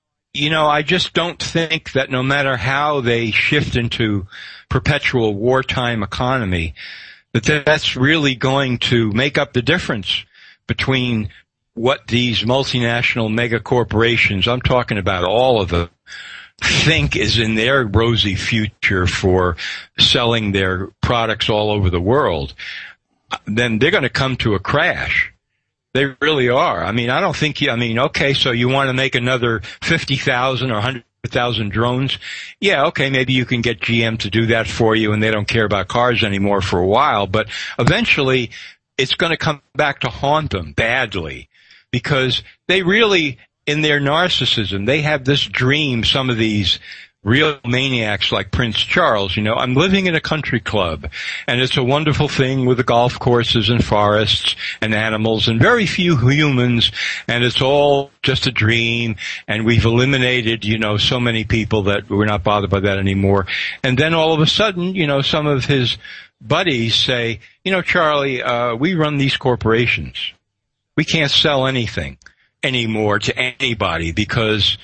I just don't think that no matter how they shift into perpetual wartime economy, that's really going to make up the difference between what these multinational mega corporations, I'm talking about all of them, think is in their rosy future for selling their products all over the world. Then they're going to come to a crash. They really are. I mean, I don't think okay, so you want to make another 50,000 or 100,000 drones? Yeah, okay, maybe you can get GM to do that for you and they don't care about cars anymore for a while, but eventually it's going to come back to haunt them badly because they really, in their narcissism, they have this dream, some of these real maniacs like Prince Charles, I'm living in a country club, and it's a wonderful thing with the golf courses and forests and animals and very few humans, and it's all just a dream, and we've eliminated, so many people that we're not bothered by that anymore. And then all of a sudden, some of his buddies say, Charlie, we run these corporations. We can't sell anything anymore to anybody because,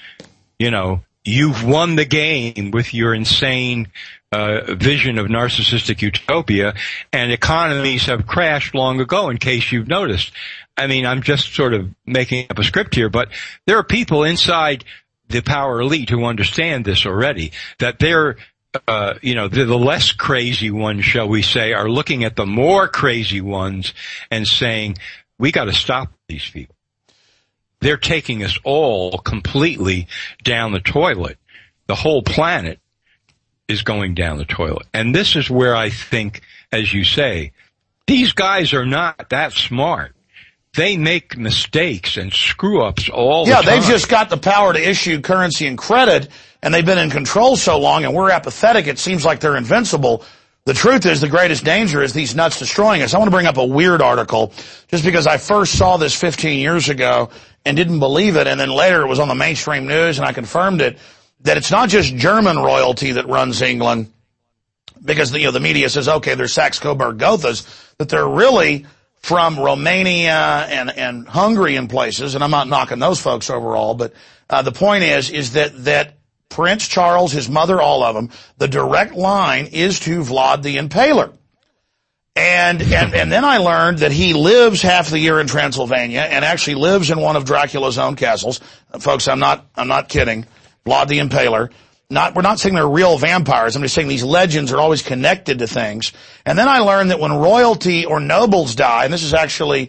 you've won the game with your insane vision of narcissistic utopia, and economies have crashed long ago, in case you've noticed. I mean, I'm just sort of making up a script here, but there are people inside the power elite who understand this already, that they're the less crazy ones, shall we say, are looking at the more crazy ones and saying, we got to stop these people. They're taking us all completely down the toilet. The whole planet is going down the toilet. And this is where I think, as you say, these guys are not that smart. They make mistakes and screw-ups all the time. Yeah, they've just got the power to issue currency and credit, and they've been in control so long, and we're apathetic, it seems like they're invincible. The truth is, the greatest danger is these nuts destroying us. I want to bring up a weird article, just because I first saw this 15 years ago and didn't believe it, and then later it was on the mainstream news, and I confirmed it, that it's not just German royalty that runs England, because the media says, okay, they're Saxe-Coburg-Gothas, that they're really from Romania and Hungary and places, and I'm not knocking those folks overall, but the point is that Prince Charles, his mother, all of them, the direct line is to Vlad the Impaler. And then I learned that he lives half the year in Transylvania and actually lives in one of Dracula's own castles. Folks, I'm not kidding. Vlad the Impaler. We're not saying they're real vampires. I'm just saying these legends are always connected to things. And then I learned that when royalty or nobles die, and this is actually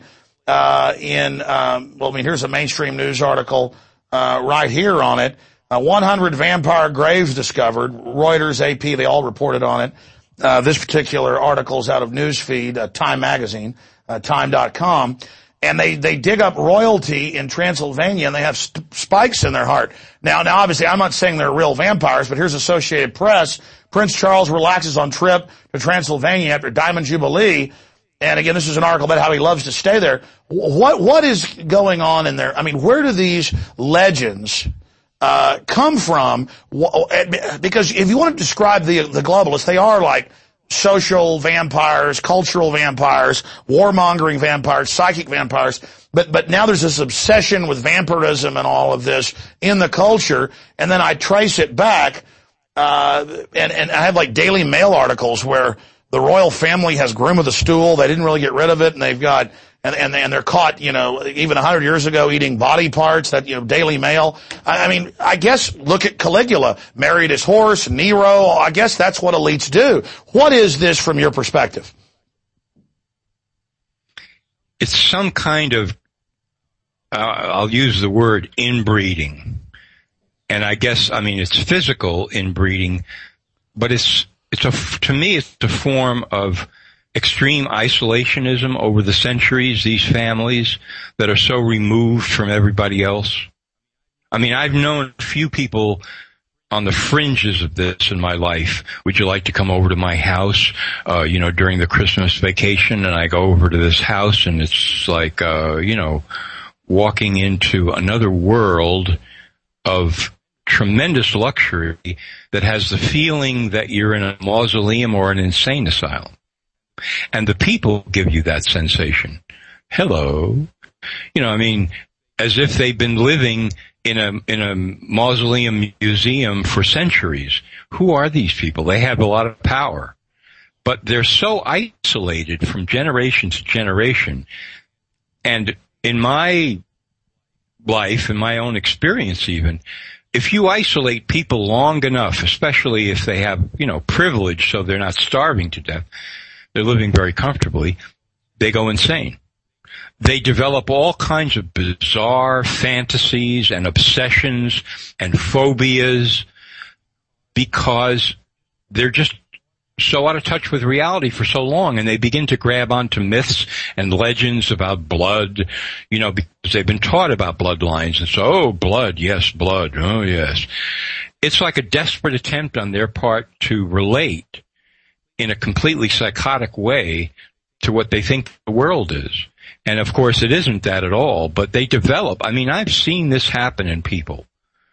here's a mainstream news article right here on it. 100 vampire graves discovered. Reuters, AP, they all reported on it. This particular article is out of Newsfeed, Time Magazine, time.com. And they dig up royalty in Transylvania, and they have spikes in their heart. Now, obviously, I'm not saying they're real vampires, but here's Associated Press. Prince Charles relaxes on trip to Transylvania after Diamond Jubilee. And again, this is an article about how he loves to stay there. What is going on in there? I mean, where do these legends come from? Because if you want to describe the globalists, they are like social vampires, cultural vampires, warmongering vampires, psychic vampires. But now there's this obsession with vampirism and all of this in the culture. And then I trace it back, and I have like Daily Mail articles where the royal family has groom of the stool. They didn't really get rid of it, and they've got and they're caught, even 100 years ago eating body parts. That Daily Mail. I mean, I guess look at Caligula, married his horse. Nero. I guess that's what elites do. What is this from your perspective? It's some kind of, I'll use the word inbreeding. And I guess, it's physical inbreeding, but to me, it's a form of extreme isolationism over the centuries, these families that are so removed from everybody else. I've known a few people on the fringes of this in my life. Would you like to come over to my house, during the Christmas vacation? And I go over to this house, and it's like, walking into another world of tremendous luxury that has the feeling that you're in a mausoleum or an insane asylum. And the people give you that sensation. Hello. As if they've been living in a mausoleum museum for centuries. Who are these people? They have a lot of power, but they're so isolated from generation to generation. And in my life, in my own experience even, if you isolate people long enough, especially if they have, privilege, so they're not starving to death, they're living very comfortably, they go insane. They develop all kinds of bizarre fantasies and obsessions and phobias because they're just so out of touch with reality for so long, and they begin to grab onto myths and legends about blood, because they've been taught about bloodlines, and so, blood, yes, blood, oh yes. It's like a desperate attempt on their part to relate in a completely psychotic way to what they think the world is. And of course it isn't that at all, but they develop. I've seen this happen in people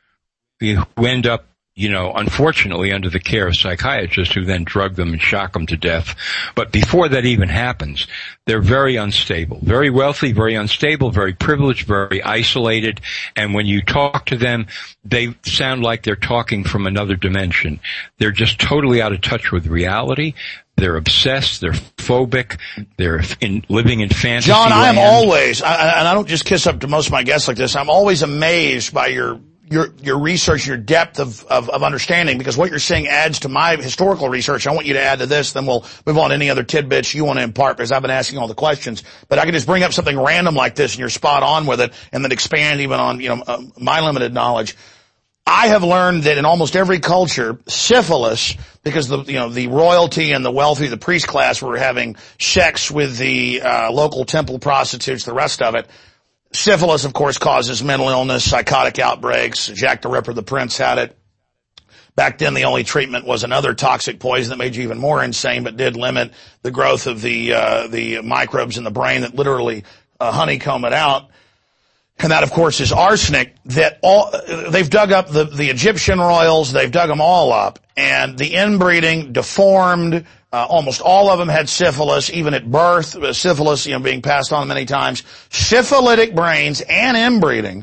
who end up, unfortunately under the care of psychiatrists who then drug them and shock them to death. But before that even happens, they're very unstable, very wealthy, very unstable, very privileged, very isolated. And when you talk to them, they sound like they're talking from another dimension. They're just totally out of touch with reality. They're obsessed. They're phobic. They're living in fantasy John, I am land. always, and I don't just kiss up to most of my guests like this, I'm always amazed by your research, your depth of understanding, because what you're saying adds to my historical research. I want you to add to this, then we'll move on to any other tidbits you want to impart, because I've been asking all the questions. But I can just bring up something random like this, and you're spot on with it, and then expand even on, my limited knowledge. I have learned that in almost every culture, syphilis, because the royalty and the wealthy, the priest class were having sex with the local temple prostitutes, the rest of it. Syphilis, of course, causes mental illness, psychotic outbreaks. Jack the Ripper, the prince, had it. Back then, the only treatment was another toxic poison that made you even more insane, but did limit the growth of the microbes in the brain that literally honeycomb it out. And that, of course, is arsenic. They've dug up the Egyptian royals. They've dug them all up, and the inbreeding deformed. Almost all of them had syphilis, even at birth. Syphilis, being passed on many times. Syphilitic brains and inbreeding.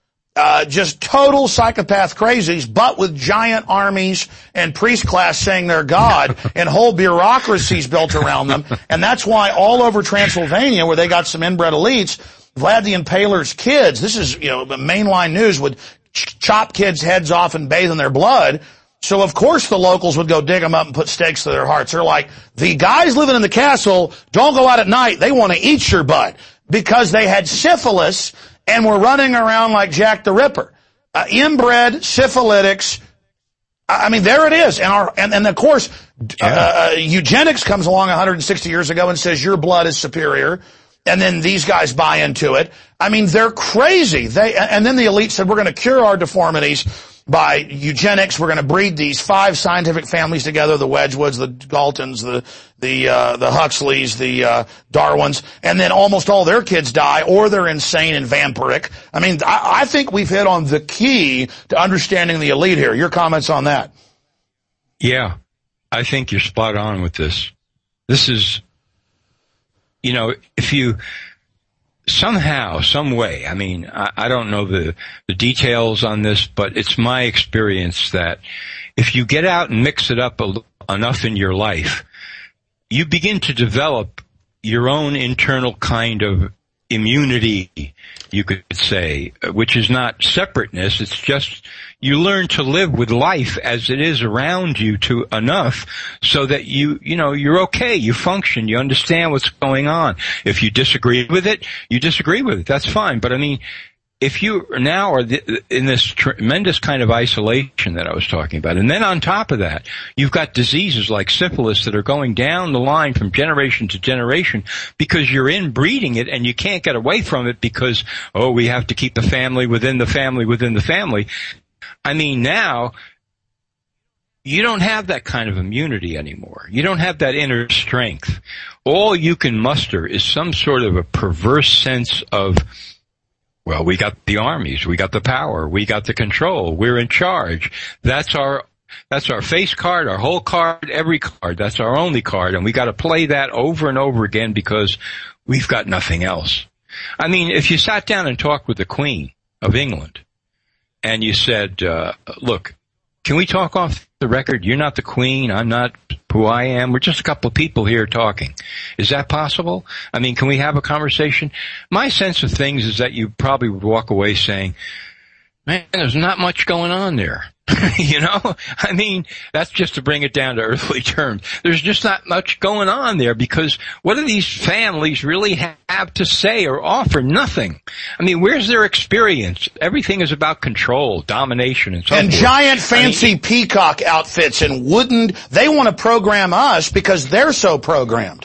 Just total psychopath crazies, but with giant armies and priest class saying they're God and whole bureaucracies built around them. And that's why all over Transylvania, where they got some inbred elites, Vlad the Impaler's kids, this is, mainline news, would chop kids' heads off and bathe in their blood. So of course the locals would go dig them up and put stakes to their hearts. They're like, the guys living in the castle don't go out at night. They want to eat your butt, because they had syphilis and were running around like Jack the Ripper. Inbred syphilitics. There it is. And of course, eugenics comes along 160 years ago and says your blood is superior. And then these guys buy into it. They're crazy. And then the elite said, we're going to cure our deformities by eugenics. We're going to breed these 5 scientific families together, the Wedgwoods, the Galtons, the Huxleys, the Darwins, and then almost all their kids die, or they're insane and vampiric. I think we've hit on the key to understanding the elite here. Your comments on that? Yeah, I think you're spot on with this. This is, if you somehow, some way, I don't know the details on this, but it's my experience that if you get out and mix it up enough in your life, you begin to develop your own internal kind of immunity, you could say, which is not separateness. It's just you learn to live with life as it is around you to enough so that you're okay. You function. You understand what's going on. If you disagree with it, you disagree with it. That's fine. But I mean, if you now are in this tremendous kind of isolation that I was talking about, and then on top of that, you've got diseases like syphilis that are going down the line from generation to generation because you're inbreeding it and you can't get away from it because, we have to keep the family within the family within the family. I mean, now, you don't have that kind of immunity anymore. You don't have that inner strength. All you can muster is some sort of a perverse sense of, well, we got the armies, we got the power, we got the control, we're in charge. That's our face card, our whole card, every card. That's our only card, and we got to play that over and over again because we've got nothing else. I mean, if you sat down and talked with the Queen of England and you said, look, can we talk off the record? You're not the Queen, I'm not who I am. We're just a couple of people here talking. Is that possible? I mean, can we have a conversation? My sense of things is that you probably would walk away saying, man, there's not much going on there. I mean, that's just to bring it down to earthly terms. There's just not much going on there because what do these families really have to say or offer? Nothing. I mean, where's their experience? Everything is about control, domination, and so forth. And giant fancy peacock outfits and they want to program us because they're so programmed.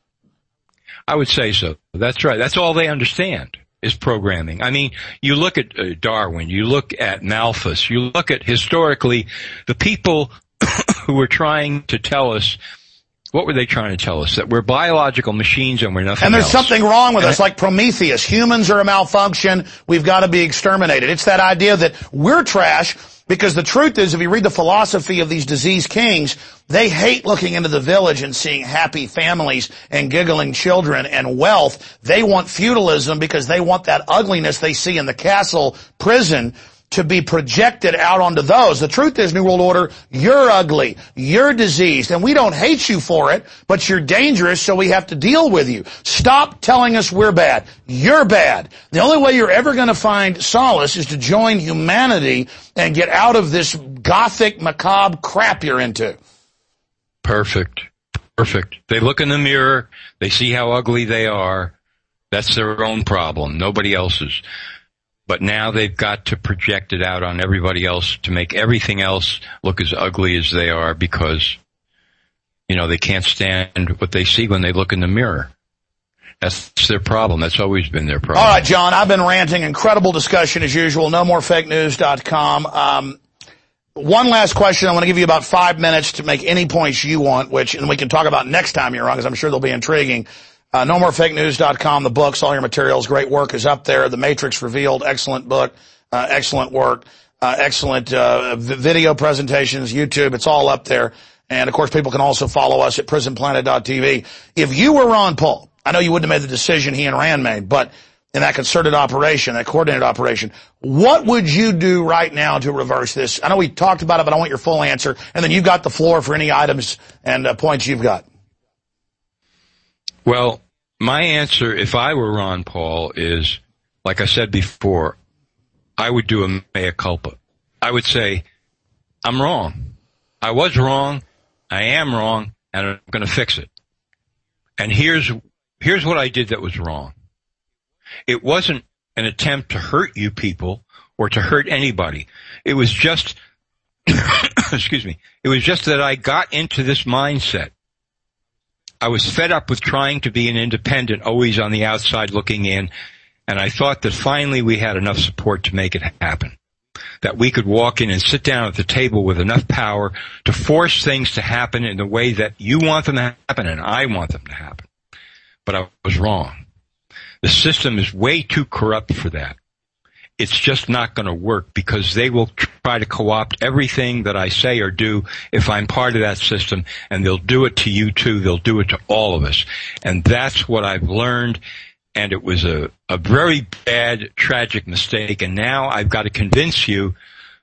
I would say so. That's right. That's all they understand. Is programming. I mean, you look at Darwin, you look at Malthus, you look at historically the people who were trying to tell us, what were they trying to tell us? That we're biological machines and we're nothing else. And there's something wrong with us, like Prometheus. Humans are a malfunction. We've got to be exterminated. It's that idea that we're trash because the truth is, if you read the philosophy of these diseased kings, they hate looking into the village and seeing happy families and giggling children and wealth. They want feudalism because they want that ugliness they see in the castle prison to be projected out onto those. The truth is, New World Order, you're ugly, you're diseased, and we don't hate you for it, but you're dangerous, so we have to deal with you. Stop telling us we're bad. You're bad. The only way you're ever going to find solace is to join humanity and get out of this gothic, macabre crap you're into. Perfect. They look in the mirror, they see how ugly they are. That's their own problem, nobody else's. But now they've got to project it out on everybody else to make everything else look as ugly as they are because, they can't stand what they see when they look in the mirror. That's their problem. That's always been their problem. All right, John, I've been ranting. Incredible discussion as usual. NoMoreFakeNews.com. One last question. I want to give you about 5 minutes to make any points you want, and we can talk about next time you're on because I'm sure they'll be intriguing. NoMoreFakeNews.com, the books, all your materials, great work is up there. The Matrix Revealed, excellent book, excellent work, excellent video presentations, YouTube, it's all up there. And of course, people can also follow us at PrisonPlanet.tv. If you were Ron Paul, I know you wouldn't have made the decision he and Rand made, but in that concerted operation, that coordinated operation, what would you do right now to reverse this? I know we talked about it, but I want your full answer. And then you've got the floor for any items and points you've got. Well, my answer, if I were Ron Paul, is, like I said before, I would do a mea culpa. I would say, I'm wrong. I was wrong. I am wrong, and I'm going to fix it. And here's what I did that was wrong. It wasn't an attempt to hurt you people or to hurt anybody. It was just, excuse me, it was just that I got into this mindset. I was fed up with trying to be an independent, always on the outside looking in, and I thought that finally we had enough support to make it happen. That we could walk in and sit down at the table with enough power to force things to happen in the way that you want them to happen and I want them to happen. But I was wrong. The system is way too corrupt for that. It's just not going to work because they will try to co-opt everything that I say or do if I'm part of that system, and they'll do it to you too. They'll do it to all of us. And that's what I've learned, and it was a very bad, tragic mistake, and now I've got to convince you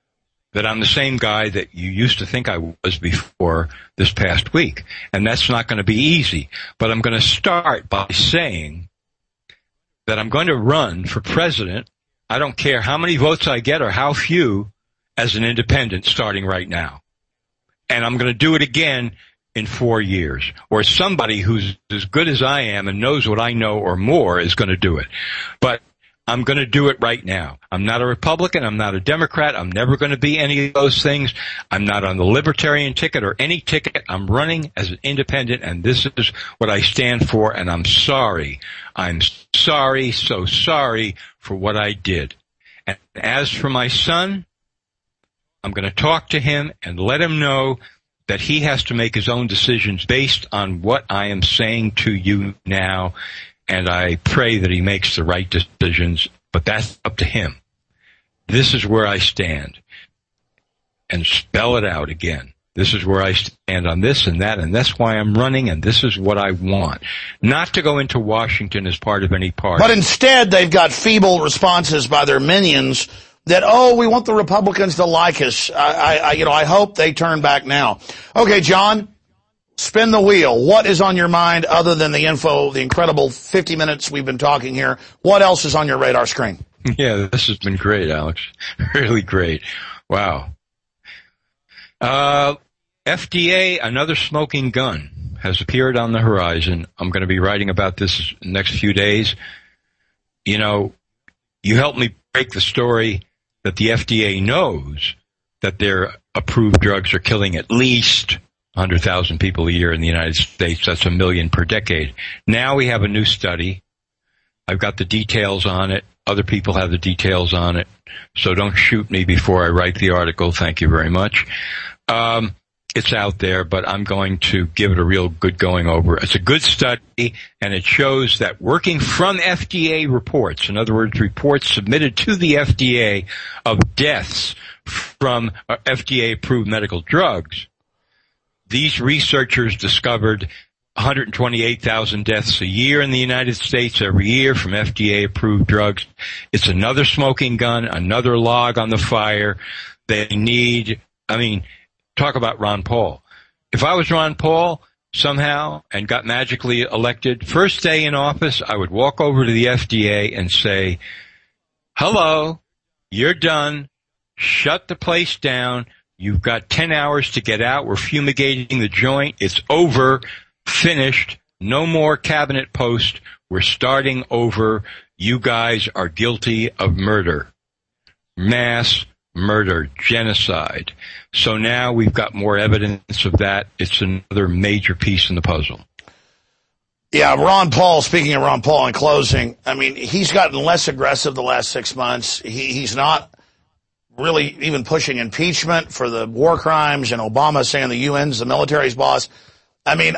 that I'm the same guy that you used to think I was before this past week. And that's not going to be easy. But I'm going to start by saying that I'm going to run for president. I don't care how many votes I get or how few, as an independent starting right now. And I'm going to do it again in 4 years. Or somebody who's as good as I am and knows what I know or more is going to do it. But I'm going to do it right now. I'm not a Republican. I'm not a Democrat. I'm never going to be any of those things. I'm not on the Libertarian ticket or any ticket. I'm running as an independent, and this is what I stand for, and I'm sorry. I'm sorry, so sorry for what I did. And as for my son, I'm going to talk to him and let him know that he has to make his own decisions based on what I am saying to you now. And I pray that he makes the right decisions, but that's up to him. This is where I stand. And spell it out again. This is where I stand on this and that, and that's why I'm running, and this is what I want. Not to go into Washington as part of any party. But instead, they've got feeble responses by their minions that, oh, we want the Republicans to like us. I hope they turn back now. Okay, John. Spin the wheel. What is on your mind other than the info, the incredible 50 minutes we've been talking here? What else is on your radar screen? Yeah, this has been great, Alex. Really great. Wow. FDA, another smoking gun, has appeared on the horizon. I'm going to be writing about this in the next few days. You know, you helped me break the story that the FDA knows that their approved drugs are killing at least 100,000 people a year in the United States. That's 1 million per decade. Now we have a new study. I've got the details on it. Other people have the details on it. So don't shoot me before I write the article. Thank you very much. It's out there, but I'm going to give it a real good going over. It's a good study, and it shows that working from FDA reports, in other words, reports submitted to the FDA of deaths from FDA-approved medical drugs, these researchers discovered 128,000 deaths a year in the United States every year from FDA-approved drugs. It's another smoking gun, another log on the fire. They need, talk about Ron Paul. If I was Ron Paul somehow and got magically elected, first day in office, I would walk over to the FDA and say, hello, you're done. Shut the place down. You've got 10 hours to get out. We're fumigating the joint. It's over. Finished. No more cabinet post. We're starting over. You guys are guilty of murder. Mass murder. Genocide. So now we've got more evidence of that. It's another major piece in the puzzle. Yeah, Ron Paul, speaking of Ron Paul in closing, he's gotten less aggressive the last 6 months. He's not really even pushing impeachment for the war crimes, and Obama saying the UN's the military's boss. They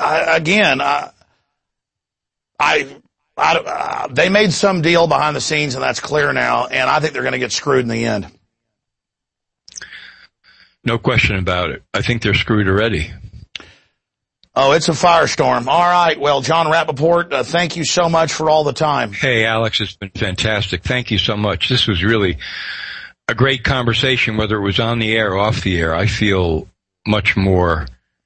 made some deal behind the scenes, and that's clear now, and I think they're going to get screwed in the end. No question about it. I think they're screwed already. Oh, it's a firestorm. All right. Well, John Rappaport, thank you so much for all the time. Hey, Alex, it's been fantastic. Thank you so much. This was really a great conversation, whether it was on the air or off the air. I feel much more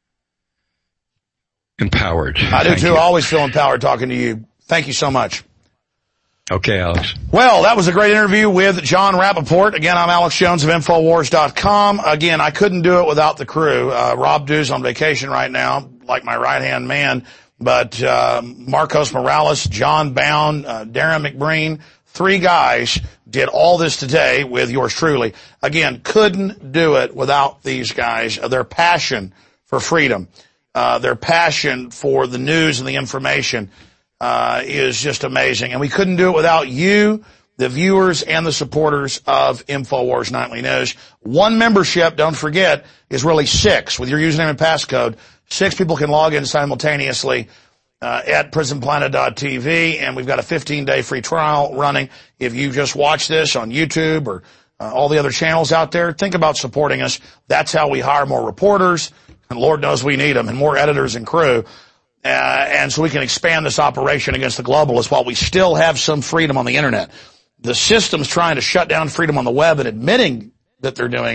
empowered. I do too. I always feel empowered talking to you. Thank you so much. Okay, Alex. Well, that was a great interview with John Rappaport. Again, I'm Alex Jones of Infowars.com. Again, I couldn't do it without the crew. Rob Dew's on vacation right now, like my right-hand man. But Marcos Morales, John Bound, Darren McBreen, 3 guys did all this today with yours truly. Again, couldn't do it without these guys. Their passion for freedom, their passion for the news and the information is just amazing. And we couldn't do it without you, the viewers and the supporters of InfoWars Nightly News. 1 membership, don't forget, is really 6. With your username and passcode, 6 people can log in simultaneously at prisonplanet.tv, and we've got a 15-day free trial running. If you just watch this on YouTube or all the other channels out there, think about supporting us. That's how we hire more reporters, and Lord knows we need them, and more editors and crew. And so we can expand this operation against the globalists while we still have some freedom on the Internet. The system's trying to shut down freedom on the web and admitting that they're doing it,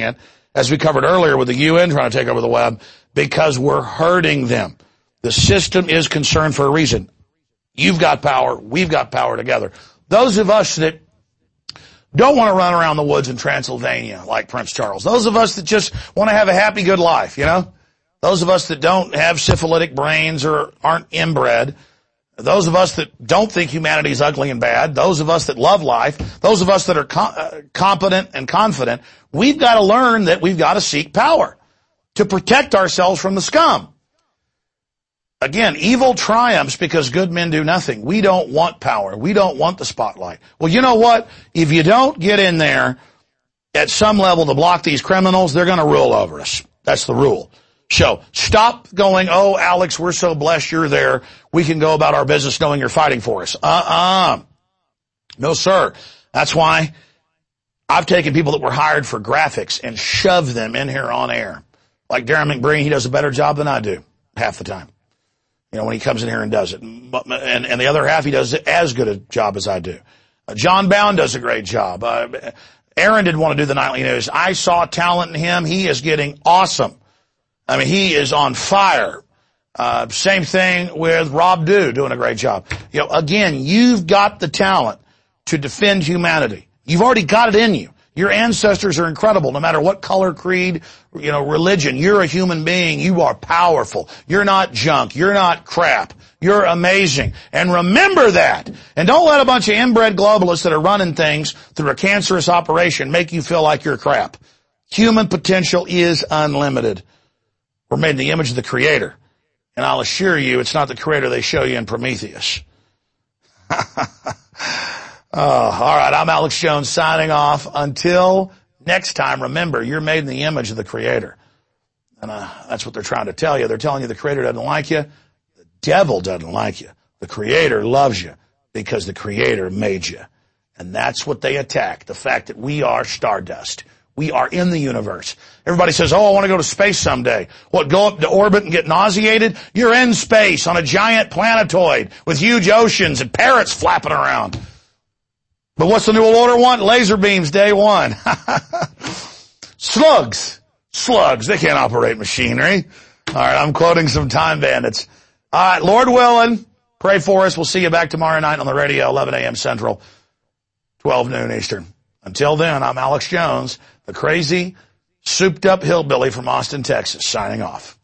as we covered earlier with the UN trying to take over the web, because we're hurting them. The system is concerned for a reason. You've got power. We've got power together. Those of us that don't want to run around the woods in Transylvania like Prince Charles. Those of us that just want to have a happy, good life, you know? Those of us that don't have syphilitic brains or aren't inbred. Those of us that don't think humanity is ugly and bad. Those of us that love life. Those of us that are competent and confident. We've got to learn that we've got to seek power to protect ourselves from the scum. Again, evil triumphs because good men do nothing. We don't want power. We don't want the spotlight. Well, you know what? If you don't get in there at some level to block these criminals, they're going to rule over us. That's the rule. So stop going, oh, Alex, we're so blessed you're there. We can go about our business knowing you're fighting for us. No, sir. That's why I've taken people that were hired for graphics and shoved them in here on air. Like Darren McBreen, he does a better job than I do half the time. You know, when he comes in here and does it. And the other half, he does as good a job as I do. John Bound does a great job. Aaron didn't want to do the nightly news. I saw talent in him. He is getting awesome. I mean, he is on fire. Same thing with Rob Dew doing a great job. You know, again, you've got the talent to defend humanity. You've already got it in you. Your ancestors are incredible, no matter what color, creed, you know, religion. You're a human being. You are powerful. You're not junk. You're not crap. You're amazing. And remember that. And don't let a bunch of inbred globalists that are running things through a cancerous operation make you feel like you're crap. Human potential is unlimited. We're made in the image of the Creator. And I'll assure you, it's not the Creator they show you in Prometheus. All right, I'm Alex Jones signing off. Until next time, remember, you're made in the image of the Creator. And that's what they're trying to tell you. They're telling you the Creator doesn't like you. The devil doesn't like you. The Creator loves you because the Creator made you. And that's what they attack, the fact that we are stardust. We are in the universe. Everybody says, oh, I want to go to space someday. What, go up to orbit and get nauseated? You're in space on a giant planetoid with huge oceans and parrots flapping around. But what's the New World Order want? Laser beams, day one. Slugs. They can't operate machinery. All right, I'm quoting some time bandits. All right, Lord willing, pray for us. We'll see you back tomorrow night on the radio, 11 a.m. Central, 12 noon Eastern. Until then, I'm Alex Jones, the crazy, souped-up hillbilly from Austin, Texas, signing off.